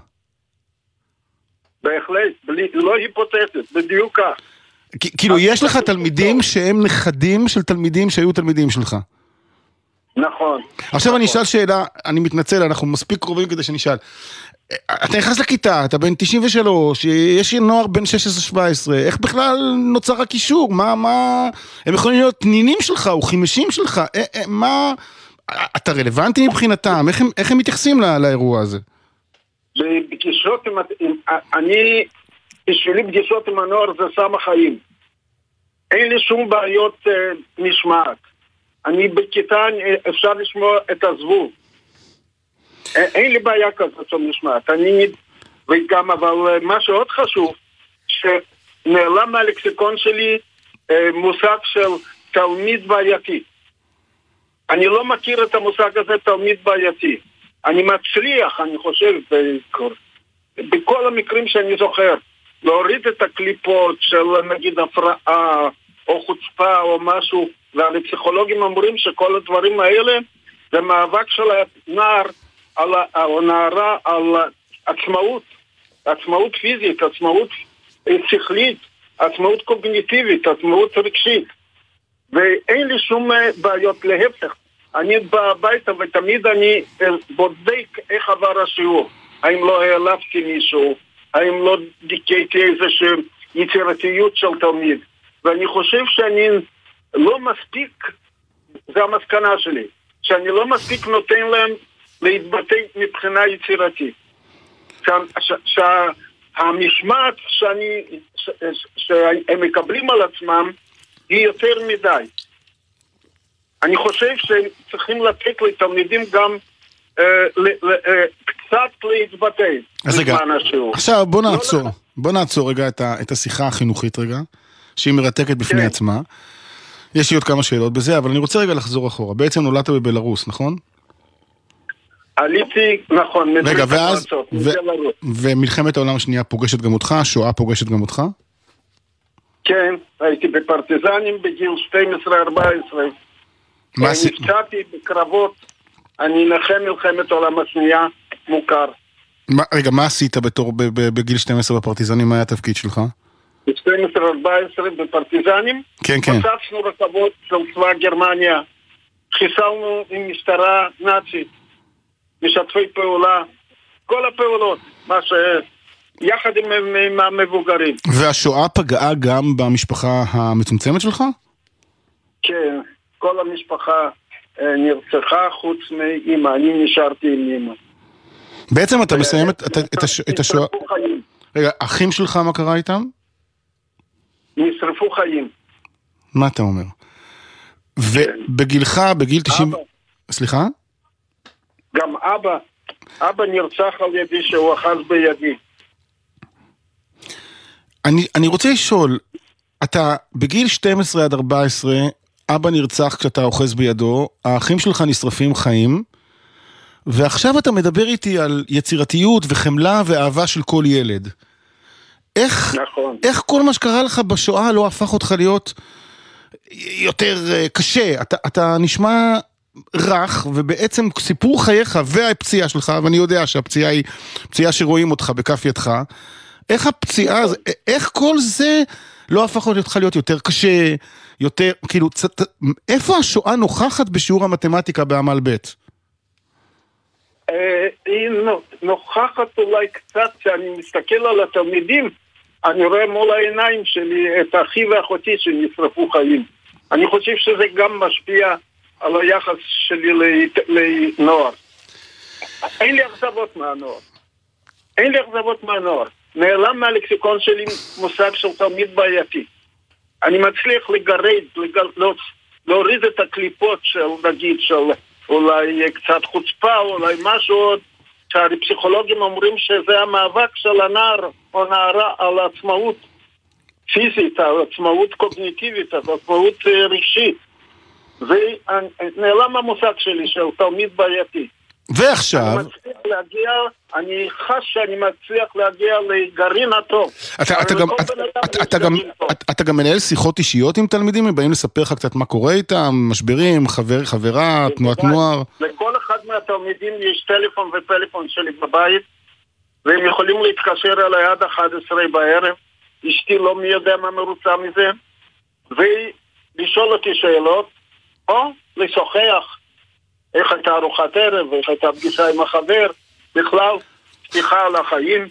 בהחלט, לא היפותטית, בדיוק כך. כאילו יש לך תלמידים שהם נכדים של תלמידים שהיו תלמידים שלך. נכון. עכשיו אני אשאל שאלה, אני מתנצל, אנחנו מספיק קרובים כדי שנשאל. אתה נכנס לכיתה, אתה בן 93, יש נוער בן 16-17, איך בכלל נוצר הקישור? הם יכולים להיות פנינים שלך או חימשים שלך, אתה רלוונטי מבחינתם? איך הם מתייחסים לאירוע הזה? בפגישות בשבילי פגישות עם הנוער זה סם החיים. אין לי שום בעיות משמעת. אני בכיתה, אפשר לשמוע את הזבוב. אין לי בעיה כזאת של משמעת. וגם, אבל מה שעוד חשוב, שנעלם מהלקסיקון שלי מושג של תלמיד בעייתי. אני לא מכיר את המושג הזה תלמיד בעייתי. אני מצליח, אני חושב, בכל המקרים שאני זוכר, להוריד את הקליפות של נגיד הפרעה או חוצפה או משהו, והפסיכולוגים אומרים שכל הדברים האלה זה מאבק של הנער או נערה על עצמאות, עצמאות פיזית, עצמאות שכלית, עצמאות קוגניטיבית, עצמאות רגשית, ואין לי שום בעיות, להפך. אני בא הביתה ותמיד אני בודק איך עבר השיעור, האם לא העלבתי מישהו, האם לא דיכאתי איזושהי יצירתיות של תלמיד, ואני חושב שאני לא מספיק, זה המסקנה שלי, שאני לא מספיק נותן להם להתבטא מבחינה יצירתית. שהמשמעת שהם מקבלים על עצמם היא יותר מדי. אני חושב שצריכים לתת לתלמידים גם קצת להתבטא בזמן השיעור. עכשיו בוא נעצור רגע את השיחה החינוכית רגע, שהיא מרתקת בפני עצמה. יש לי עוד כמה שאלות בזה, אבל אני רוצה רגע לחזור אחורה. בעצם נולדת בבלרוס, נכון? עליתי, נכון. רגע, ואז, ומלחמת העולם השנייה פוגשת גם אותך? השואה פוגשת גם אותך? כן, הייתי בפרטיזנים בגיל 12-14. נפצעתי בקרבות, אני נחם מלחמת העולם השנייה, מוכר. רגע, מה עשית בגיל 12 בפרטיזנים? מה היה התפקיד שלך? ב-12-14 בפרטיזנים, כן, כן. פוצצנו רכבות של צבא גרמניה, חיסלנו עם משטרה נאצית, משתפי פעולה, כל הפעולות, מה יחד עם המבוגרים. והשואה פגעה גם במשפחה המצומצמת שלך? כן, כל המשפחה נרצחה חוץ מאמא, אני נשארתי עם אמא. בעצם אתה מסיים את השואה... רגע, אחים שלך מה קרה איתם? נשרפו חיים. מה אתה אומר? ובגילך, בגיל 90... סליחה? גם אבא נרצח על ידי שהוא אחז בידי. אני רוצה לשאול, אתה בגיל 12 עד 14, אבא נרצח כשאתה אוחז בידו, האחים שלך נשרפים חיים, ועכשיו אתה מדבר איתי על יצירתיות וחמלה ואהבה של כל ילד. איך כל מה שקרה לך בשואה לא הפך אותך להיות יותר קשה? אתה נשמע רך, ובעצם סיפור חייך והפציעה שלך, ואני יודע שהפציעה היא פציעה שרואים אותך בכף ידך, איך הפציעה, איך כל זה לא הפך אותך להיות יותר קשה, יותר, כאילו, איפה השואה נוכחת בשיעור המתמטיקה בעמל ב'? היא נוכחת אולי קצת, שאני מסתכל על התלמידים, אני רואה מול העיניים שלי את אחי ואחותי שנשרפו חיים. אני חושב שזה גם משפיע על היחס שלי לנוער. אין לי אכזבות מהנוער. נעלם מהלקסיקון שלי מושג של תלמיד בעייתי. אני מצליח להוריד את הקליפות של, נגיד, של אולי קצת חוצפה, אולי משהו עוד, שהפסיכולוגים אומרים שזה המאבק של הנער או נערה על עצמאות פיזית, על עצמאות קוגניטיבית, על עצמאות רגשית. ונעלם המושג שלי של תלמיד בעייתי. ועכשיו... אני חש שאני מצליח להגיע לגרעין הטוב. אתה גם מנהל שיחות אישיות עם תלמידים? הם באים לספר לך קצת מה קורה איתם? משברים, חברה, תנועת נוער? לכל אחד מהתלמידים יש טלפון ופלאפון שלי בבית, והם יכולים להתקשר אליי עד 11 בערב. אשתי לא מי יודע מה מרוצה מזה, ולשאול אותי שאלות, או לשוחח איך הייתה ארוחת ערב, איך הייתה פגישה עם החבר, בכלל, פתיחה על החיים.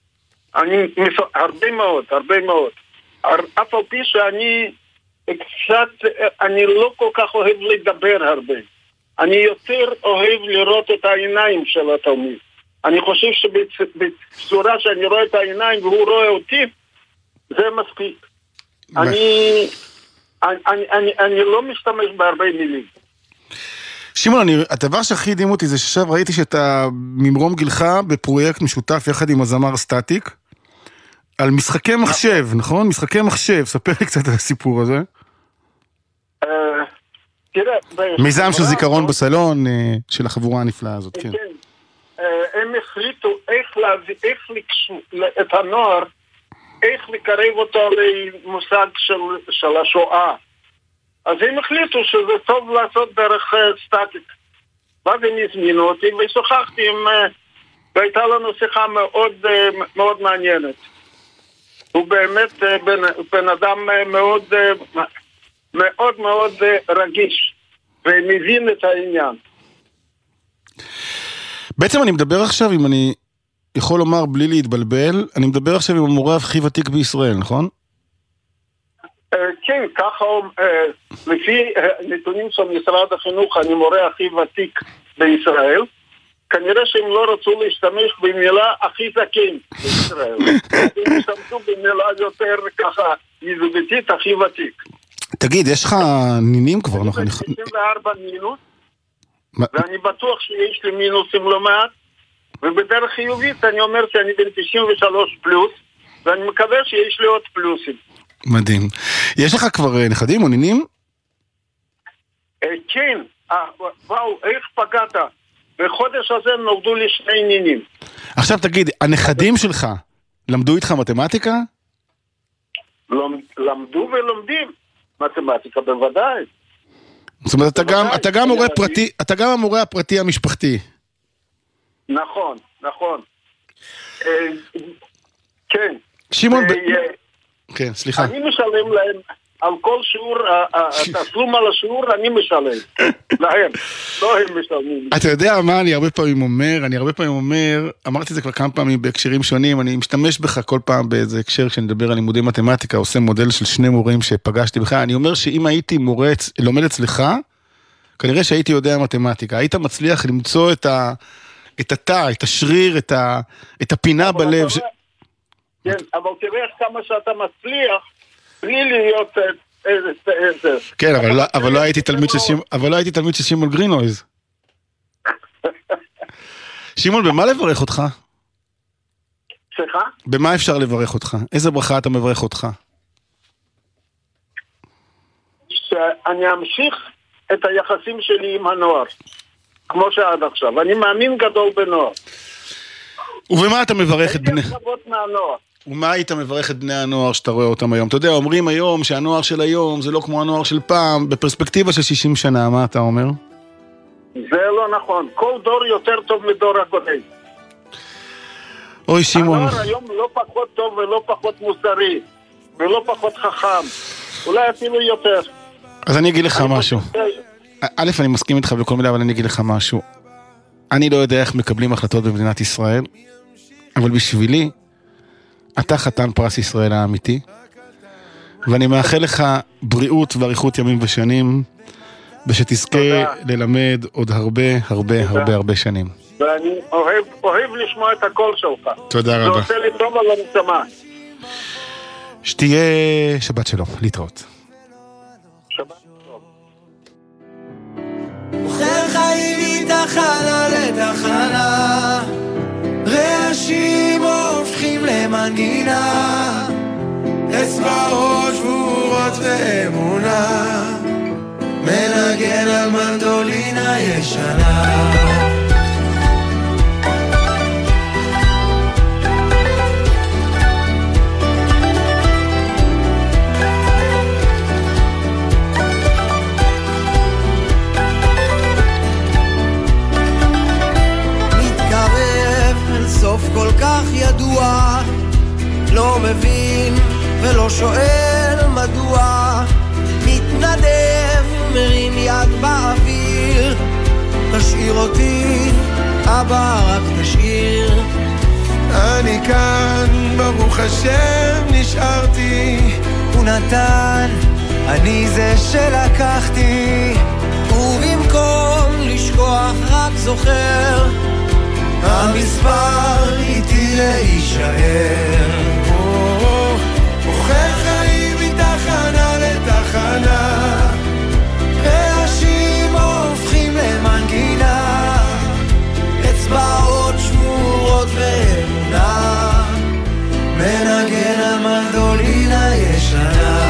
הרבה מאוד. אף על פי שאני קצת, אני לא כל כך אוהב לדבר הרבה. אני יותר אוהב לראות את העיניים של התלמיד. אני חושב שבצורה שאני רואה את העיניים והוא רואה אותי, זה מספיק. אני לא משתמש בהרבה מילים. שמעון, הדבר שהכי הדהים אותי זה שעכשיו ראיתי שאתה ממרום גילך בפרויקט משותף יחד עם הזמר סטטיק, על משחקי מחשב, נכון? משחקי מחשב, ספר לי קצת על הסיפור הזה. מיזם של זיכרון בסלון של החבורה הנפלאה הזאת, כן. הם החליטו איך את הנוער, איך לקרב אותו למושג של השואה. אז הם החליטו שזה טוב לעשות דרך סטטיק. ואז הם הזמינו אותי ושוחחתי והייתה לנו שיחה מאוד מעניינת. הוא באמת בן אדם מאוד רגיש ומבין את העניין. בעצם אני מדבר עכשיו, אם אני יכול לומר בלי להתבלבל, אני מדבר עכשיו עם המורה הכי ותיק בישראל, נכון? כן, ככה, לפי נתונים של משרד החינוך, אני מורה הכי ותיק בישראל. כנראה שהם לא רצו להשתמש במילה הכי זקן בישראל. הם השתמשו במילה יותר ככה ידידותית הכי ותיק. תגיד, יש לך נינים כבר, נכון? 94 מינוס, ואני בטוח שיש לי מינוסים לא מעט, ובדרך חיובית אני אומר שאני בן 93 פלוס, ואני מקווה שיש לי עוד פלוסים. מדהים. יש לך כבר נכדים או נינים? כן, וואו, איך פגעת? בחודש הזה נולדו לי 2 נינים. עכשיו תגיד, הנכדים שלך למדו איתך מתמטיקה? למדו ולומדים מתמטיקה, בוודאי. זאת אומרת, אתה גם המורה הפרטי המשפחתי. נכון. כן. שמעון, כן, סליחה. אני משלם להם על כל שיעור, התשלום על השיעור אני משלם. להם, לא הם משלמים. אתה יודע מה אני הרבה פעמים אומר, אמרתי זה כבר כמה פעמים בהקשרים שונים, אני משתמש בך כל פעם באיזה הקשר כשאני מדבר על לימודי מתמטיקה, עושה מודל של 2 מורים שפגשתי בך, אני אומר שאם הייתי לומד אצלך, כנראה שהייתי יודע מתמטיקה, היית מצליח למצוא את התא, את השריר, את הפינה בלב. כן, אבל תראה כמה שאתה מצליח, בלי להיות איזה... כן, אבל לא הייתי תלמיד של שמעון גרינויז. שמעון, במה לברך אותך? סליחה? במה אפשר לברך אותך? איזה ברכה אתה מברך אותך? שאני אמשיך את היחסים שלי עם הנוער, כמו שעד עכשיו. אני מאמין גדול בנוער. ובמה אתה מברך את בני... הייתי חוות מהנוער. ומה היית מברך את בני הנוער שאתה רואה אותם היום? אתה יודע, אומרים היום שהנוער של היום זה לא כמו הנוער של פעם, בפרספקטיבה של 60 שנה, מה אתה אומר? זה לא נכון. כל דור יותר טוב מדור הקודם. אוי, שמעון. הנוער היום לא פחות טוב ולא פחות מוסרי, ולא פחות חכם. אולי אפילו יותר. אז אני אגיד לך משהו. א', אני מסכים איתך בכל מילה, אבל אני אגיד לך משהו. אני לא יודע איך מקבלים החלטות במדינת ישראל, אבל בשבילי, אתה חתן פרס ישראל האמיתי, ואני מאחל לך בריאות ואריכות ימים ושנים, ושתזכה ללמד עוד הרבה שנים. ואני אוהב לשמוע את הקול שלך. תודה רבה. זה עושה לי טוב על הנשמה. שתהיה שבת שלום, להתראות. שבת שלום. אוכל חיים מתחנה לתחנה, רעשים הופכים למנגינה, אצבעות שבורות ואמונה, מנגן על מנדולינה ישנה. סוף כל כך ידוע, לא מבין ולא שואל מדוע, מתנדב מרים יד באוויר, תשאיר אותי, אבא רק תשאיר. אני כאן, ברוך השם, נשארתי. הוא נתן, אני זה שלקחתי, ובמקום לשכוח רק זוכר, המספר איתי להישאר. בוחר חיים מתחנה לתחנה, רעשים הופכים למנגינה, אצבעות שמורות ואמונה, מנגן המנדולינה ישנה.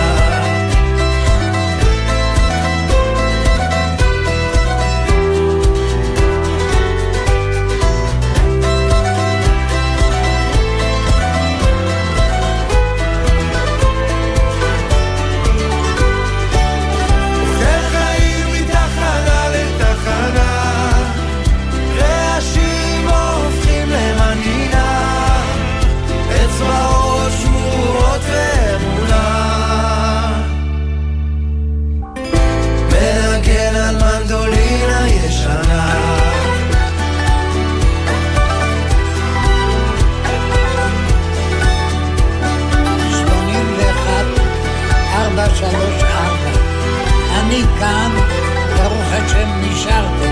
אני כאן, ברוך השם נשארתי.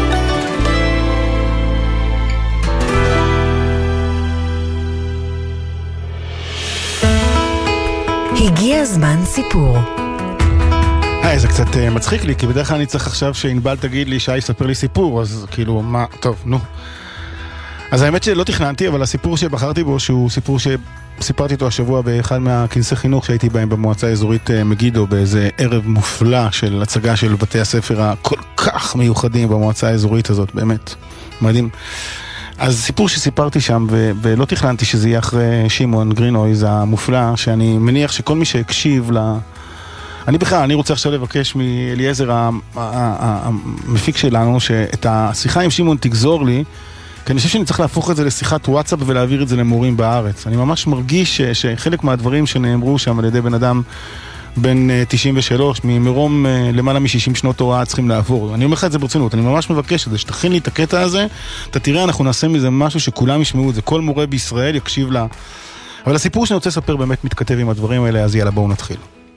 הגיע זמן סיפור. זה קצת מצחיק לי, כי בדרך כלל אני צריך עכשיו שענבל תגיד לי שי יספר לי סיפור, אז כאילו מה, טוב, נו. אז האמת שלא תכננתי, אבל הסיפור שבחרתי בו, שהוא סיפור שסיפרתי אותו השבוע באחד מהכנסי חינוך שהייתי בהם במועצה האזורית מגידו, באיזה ערב מופלא של הצגה של בתי הספר הכל כך מיוחדים במועצה האזורית הזאת, באמת, מדהים. אז סיפור שסיפרתי שם, ולא תכננתי שזה יהיה אחרי שמעון גרינויז המופלא, שאני מניח שכל מי שהקשיב אני רוצה עכשיו לבקש מאליעזר המפיק שלנו, שאת השיחה עם שמעון תגזור לי, כי אני חושב שאני צריך להפוך את זה לשיחת וואטסאפ ולהעביר את זה למורים בארץ. אני ממש מרגיש שחלק מהדברים שנאמרו שם על ידי בן אדם בן 93, ממרום למעלה מ-60 שנות הוראה צריכים לעבור. אני אומר לך את זה ברצינות, אני ממש מבקש את זה, שתכין לי את הקטע הזה, אתה תראה, אנחנו נעשה מזה משהו שכולם ישמעו את זה, כל מורה בישראל יקשיב לה. אבל הסיפור שאני רוצה לספר באמת מתכתב עם הדברים האלה, אז יאללה, בואו נתחיל.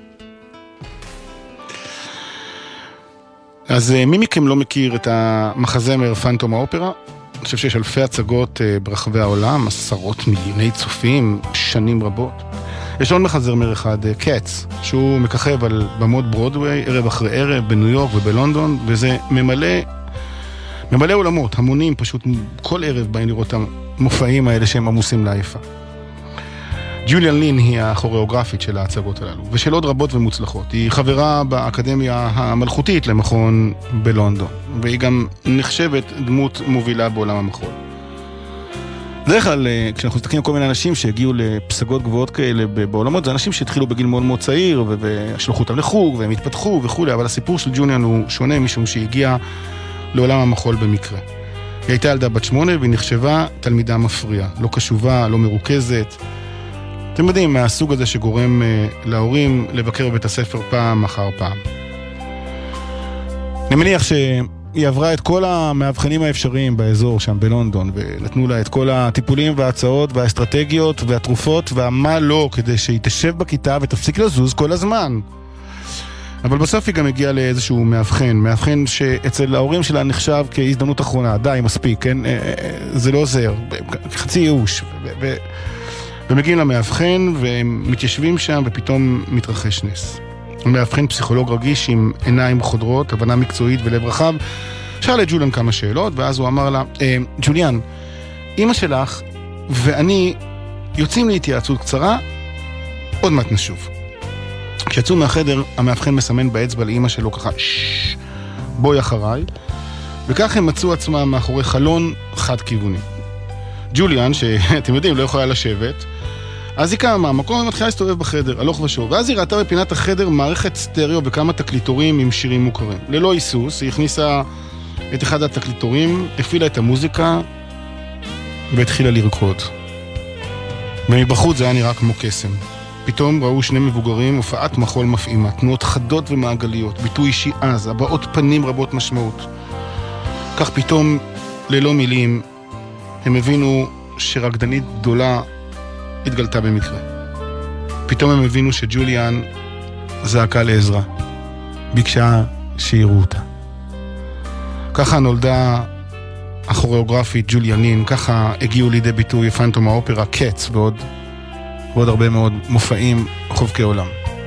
אז מי מכם לא מכיר את המחזמר פנטום האופרה? אני חושב שיש אלפי הצגות ברחבי העולם, עשרות מיליוני צופים, שנים רבות. יש עוד מחזמר אחד, קאטס, שהוא מככב על במות ברודווי, ערב אחרי ערב, בניו יורק ובלונדון, וזה ממלא עולמות, המונים פשוט כל ערב באים לראות המופעים האלה שהם עמוסים לעייפה. ג'וליאן לין היא הכוריאוגרפית של ההצגות הללו, ושל עוד רבות ומוצלחות. היא חברה באקדמיה המלכותית למכון בלונדון, והיא גם נחשבת דמות מובילה בעולם המחול. בדרך כלל, כשאנחנו מסתכלים על כל מיני אנשים שהגיעו לפסגות גבוהות כאלה בעולמות, זה אנשים שהתחילו בגיל מאוד מאוד צעיר, ושלחו אותם לחוג, והם התפתחו וכו', אבל הסיפור של ג'וליאן הוא שונה משום שהיא הגיעה לעולם המחול במקרה. היא הייתה ילדה בת 8 והיא נחשבה תלמידה מפריעה, לא קשובה, לא מרוכזת. אתם יודעים, מהסוג הזה שגורם להורים לבקר בבית הספר פעם אחר פעם. אני מניח שהיא עברה את כל המאבחנים האפשריים באזור שם בלונדון, ונתנו לה את כל הטיפולים וההצעות והאסטרטגיות והתרופות והמה לא, כדי שהיא תשב בכיתה ותפסיק לזוז כל הזמן. אבל בסוף היא גם הגיעה לאיזשהו מאבחן שאצל ההורים שלה נחשב כהזדמנות אחרונה, די, מספיק, כן? זה לא עוזר, חצי ייאוש, ומגיעים למאבחן והם מתיישבים שם ופתאום מתרחש נס. המאבחן פסיכולוג רגיש עם עיניים חודרות, הבנה מקצועית ולב רחב, שאל את ג'וליאן כמה שאלות, ואז הוא אמר לה, ג'וליאן, אמא שלך ואני יוצאים להתייעצות קצרה, עוד מעט נשוב. כשיצאו מהחדר, המאבחן מסמן באצבע לאמא שלו ככה, בואי אחריי, וכך הם מצאו עצמם מאחורי חלון חד כיווני. ג'וליאן, שאתם יודעים, לא יכולה לשבת, אז היא קמה מהמקום ומתחילה להסתובב בחדר, הלוך ושוב, ואז היא ראתה בפינת החדר מערכת סטריאו וכמה תקליטורים עם שירים מוכרים. ללא היסוס, היא הכניסה את אחד התקליטורים, הפעילה את המוזיקה והתחילה לרקוד. ומבחוץ זה היה נראה כמו קסם. פתאום ראו שני מבוגרים, הופעת מחול מפעימה, תנועות חדות ומעגליות, ביטוי אישי עז, הבעות פנים רבות משמעות. כך פתאום, ללא מילים, הם הבינו שרקדנית גדולה התגלתה במקרה. פתאום הם הבינו שג'וליאן זעקה לעזרה. ביקשה שיראו אותה. ככה נולדה הכוריאוגרפית ג'וליאנין, ככה הגיעו לידי ביטוי פנטום האופרה, קץ, ועוד הרבה מאוד מופעים חובקי עולם.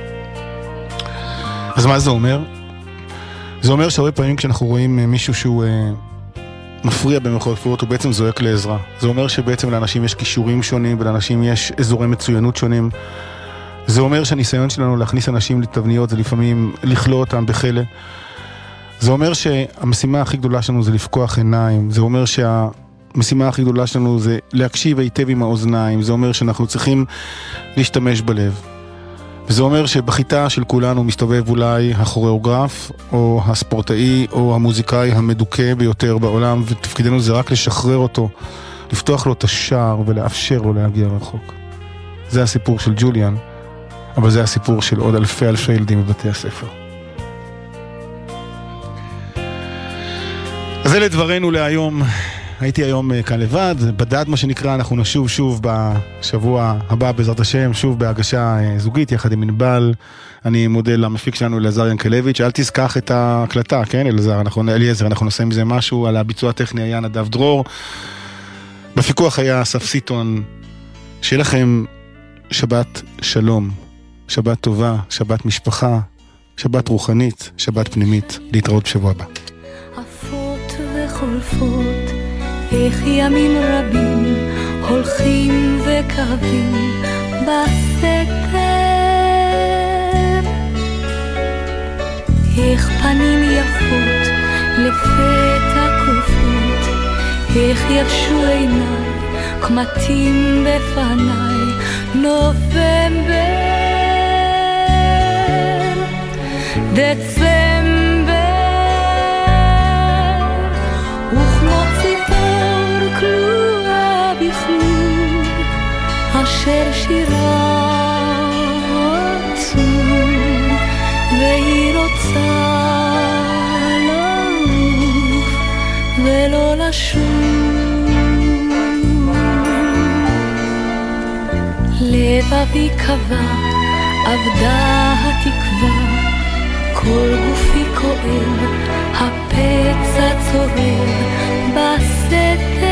אז מה זה אומר? זה אומר שהרבה פעמים כשאנחנו רואים מישהו שהוא מפריע במחויפות, הוא בעצם זועק לעזרה. זה אומר שבעצם לאנשים יש כישורים שונים, ולאנשים יש אזורי מצוינות שונים. זה אומר שהניסיון שלנו להכניס אנשים לתבניות, זה לפעמים לכלוא אותם בחלה. זה אומר שהמשימה הכי גדולה שלנו זה לפקוח עיניים. זה אומר שהמשימה הכי גדולה שלנו זה להקשיב היטב עם האוזניים. זה אומר שאנחנו צריכים להשתמש בלב. וזה אומר שבחיטה של כולנו מסתובב אולי הכוריאוגרף, או הספורטאי, או המוזיקאי המדוכא ביותר בעולם, ותפקידנו זה רק לשחרר אותו, לפתוח לו את השער ולאפשר לו להגיע רחוק. זה הסיפור של ג'וליאן, אבל זה הסיפור של עוד אלפי ילדים בבתי הספר. אז אלה דברינו להיום. הייתי היום כאן לבד, בדד מה שנקרא, אנחנו נשוב שוב בשבוע הבא בעזרת השם, שוב בהגשה זוגית יחד עם ענבל. אני מודה למפיק שלנו אלעזר ינקלביץ', אל תזכח את ההקלטה, כן אלעזר, אליעזר, אנחנו נעשה מזה משהו, על הביצוע הטכני היה נדב דרור, בפיקוח היה אסף סיטון. שיהיה לכם שבת שלום, שבת טובה, שבת משפחה, שבת רוחנית, שבת פנימית, להתראות בשבוע הבא. עפות וחולפות, איך ימים רבים הולכים וקרבים בסתר, איך פנים יפות לפתע קופות, איך יבשו עיניי קמטים בפניי, נובמבר, דצמבר, וכמו ציפור כלואה בכלוב, אשר שירה עצוב, והיא רוצה לעוף ולא לשוב. לבבי קבע, עבדה התקווה, כל גופי כואב, הפצע צורר בסתר.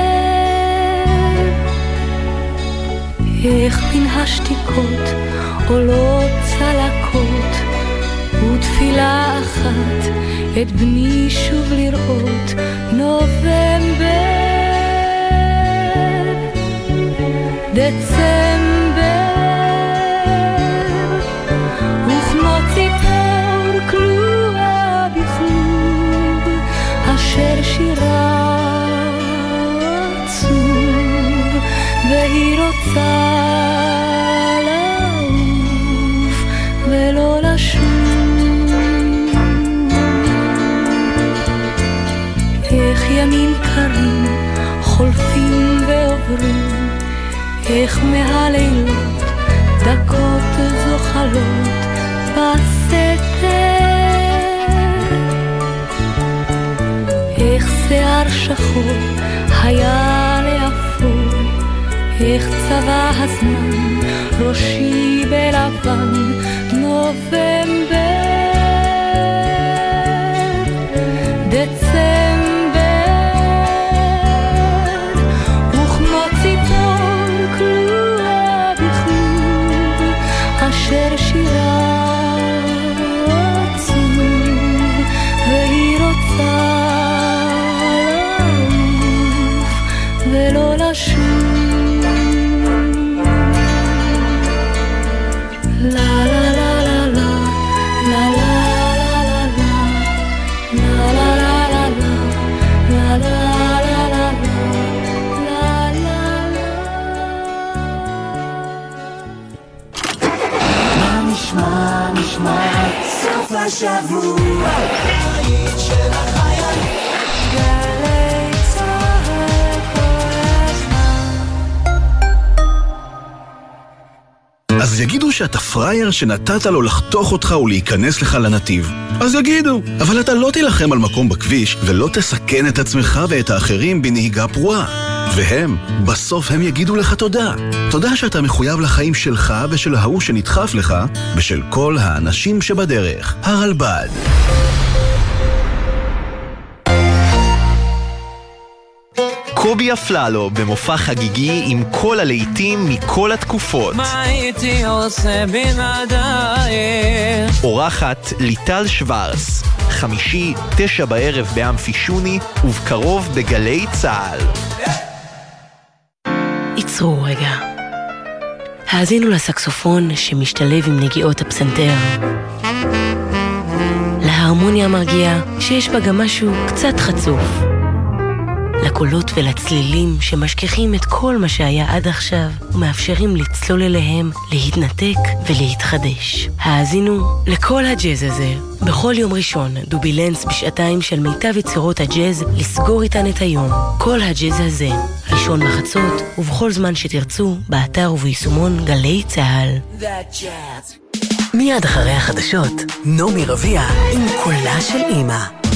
איך מן השתיקות עולות צלקות, ותפילה אחת את בני שוב לראות, נובמבר, דצמבר, וכמו ציפור כלואה בכלוב, אשר שירה עצוב, והיא רוצה לעוף ולא לשוב. איך ימים קרים חולפים ועוברים, איך מהלילות דקות זוחלות בסתר, איך שיער שחור היה לאפור, איך צבא הזמן ראשי בלבן, נובמבר, דצמבר, וכמו ציפור כלואה בכלוב, אשר שירה עצוב, והיא רוצה לעוף ולא לשוב. La la la la la, la la la la la, la la la la la, la la la la la. מה נשמע, נשמע סוף השבוע, היית של החיילים, גלי צהל כל הזמן. אז יגידו שאתה פרייר שנתת לו לחתוך אותך ולהיכנס לך לנתיב. אז יגידו, אבל אתה לא תילחם על מקום בכביש ולא תסכן את עצמך ואת האחרים בנהיגה פרועה. והם, בסוף הם יגידו לך תודה. תודה שאתה מחויב לחיים שלך ושל ההוא שנדחף לך, ושל כל האנשים שבדרך. הרלב"ד. קובי אפללו במופע חגיגי עם כל הלהיטים מכל התקופות. מה הייתי עושה בלעדייך? אורחת ליטל שוורץ, חמישי 9 בערב באמפי שוני ובקרוב בגלי צהל. עצרו רגע. האזינו לסקסופון שמשתלב עם נגיעות הפסנתר. להרמוניה המרגיעה שיש בה גם משהו קצת חצוף. לקולות ולצלילים שמשכיחים את כל מה שהיה עד עכשיו ומאפשרים לצלול אליהם, להתנתק ולהתחדש. האזינו לכל הג'אז הזה. בכל יום ראשון דובילנס בשעתיים של מיטב יצירות הג'אז לסגור איתן את היום. כל הג'אז הזה, ראשון בחצות ובכל זמן שתרצו, באתר וביישומון גלי צהל. מיד אחרי החדשות, נעמי רביע עם קולה של אמא.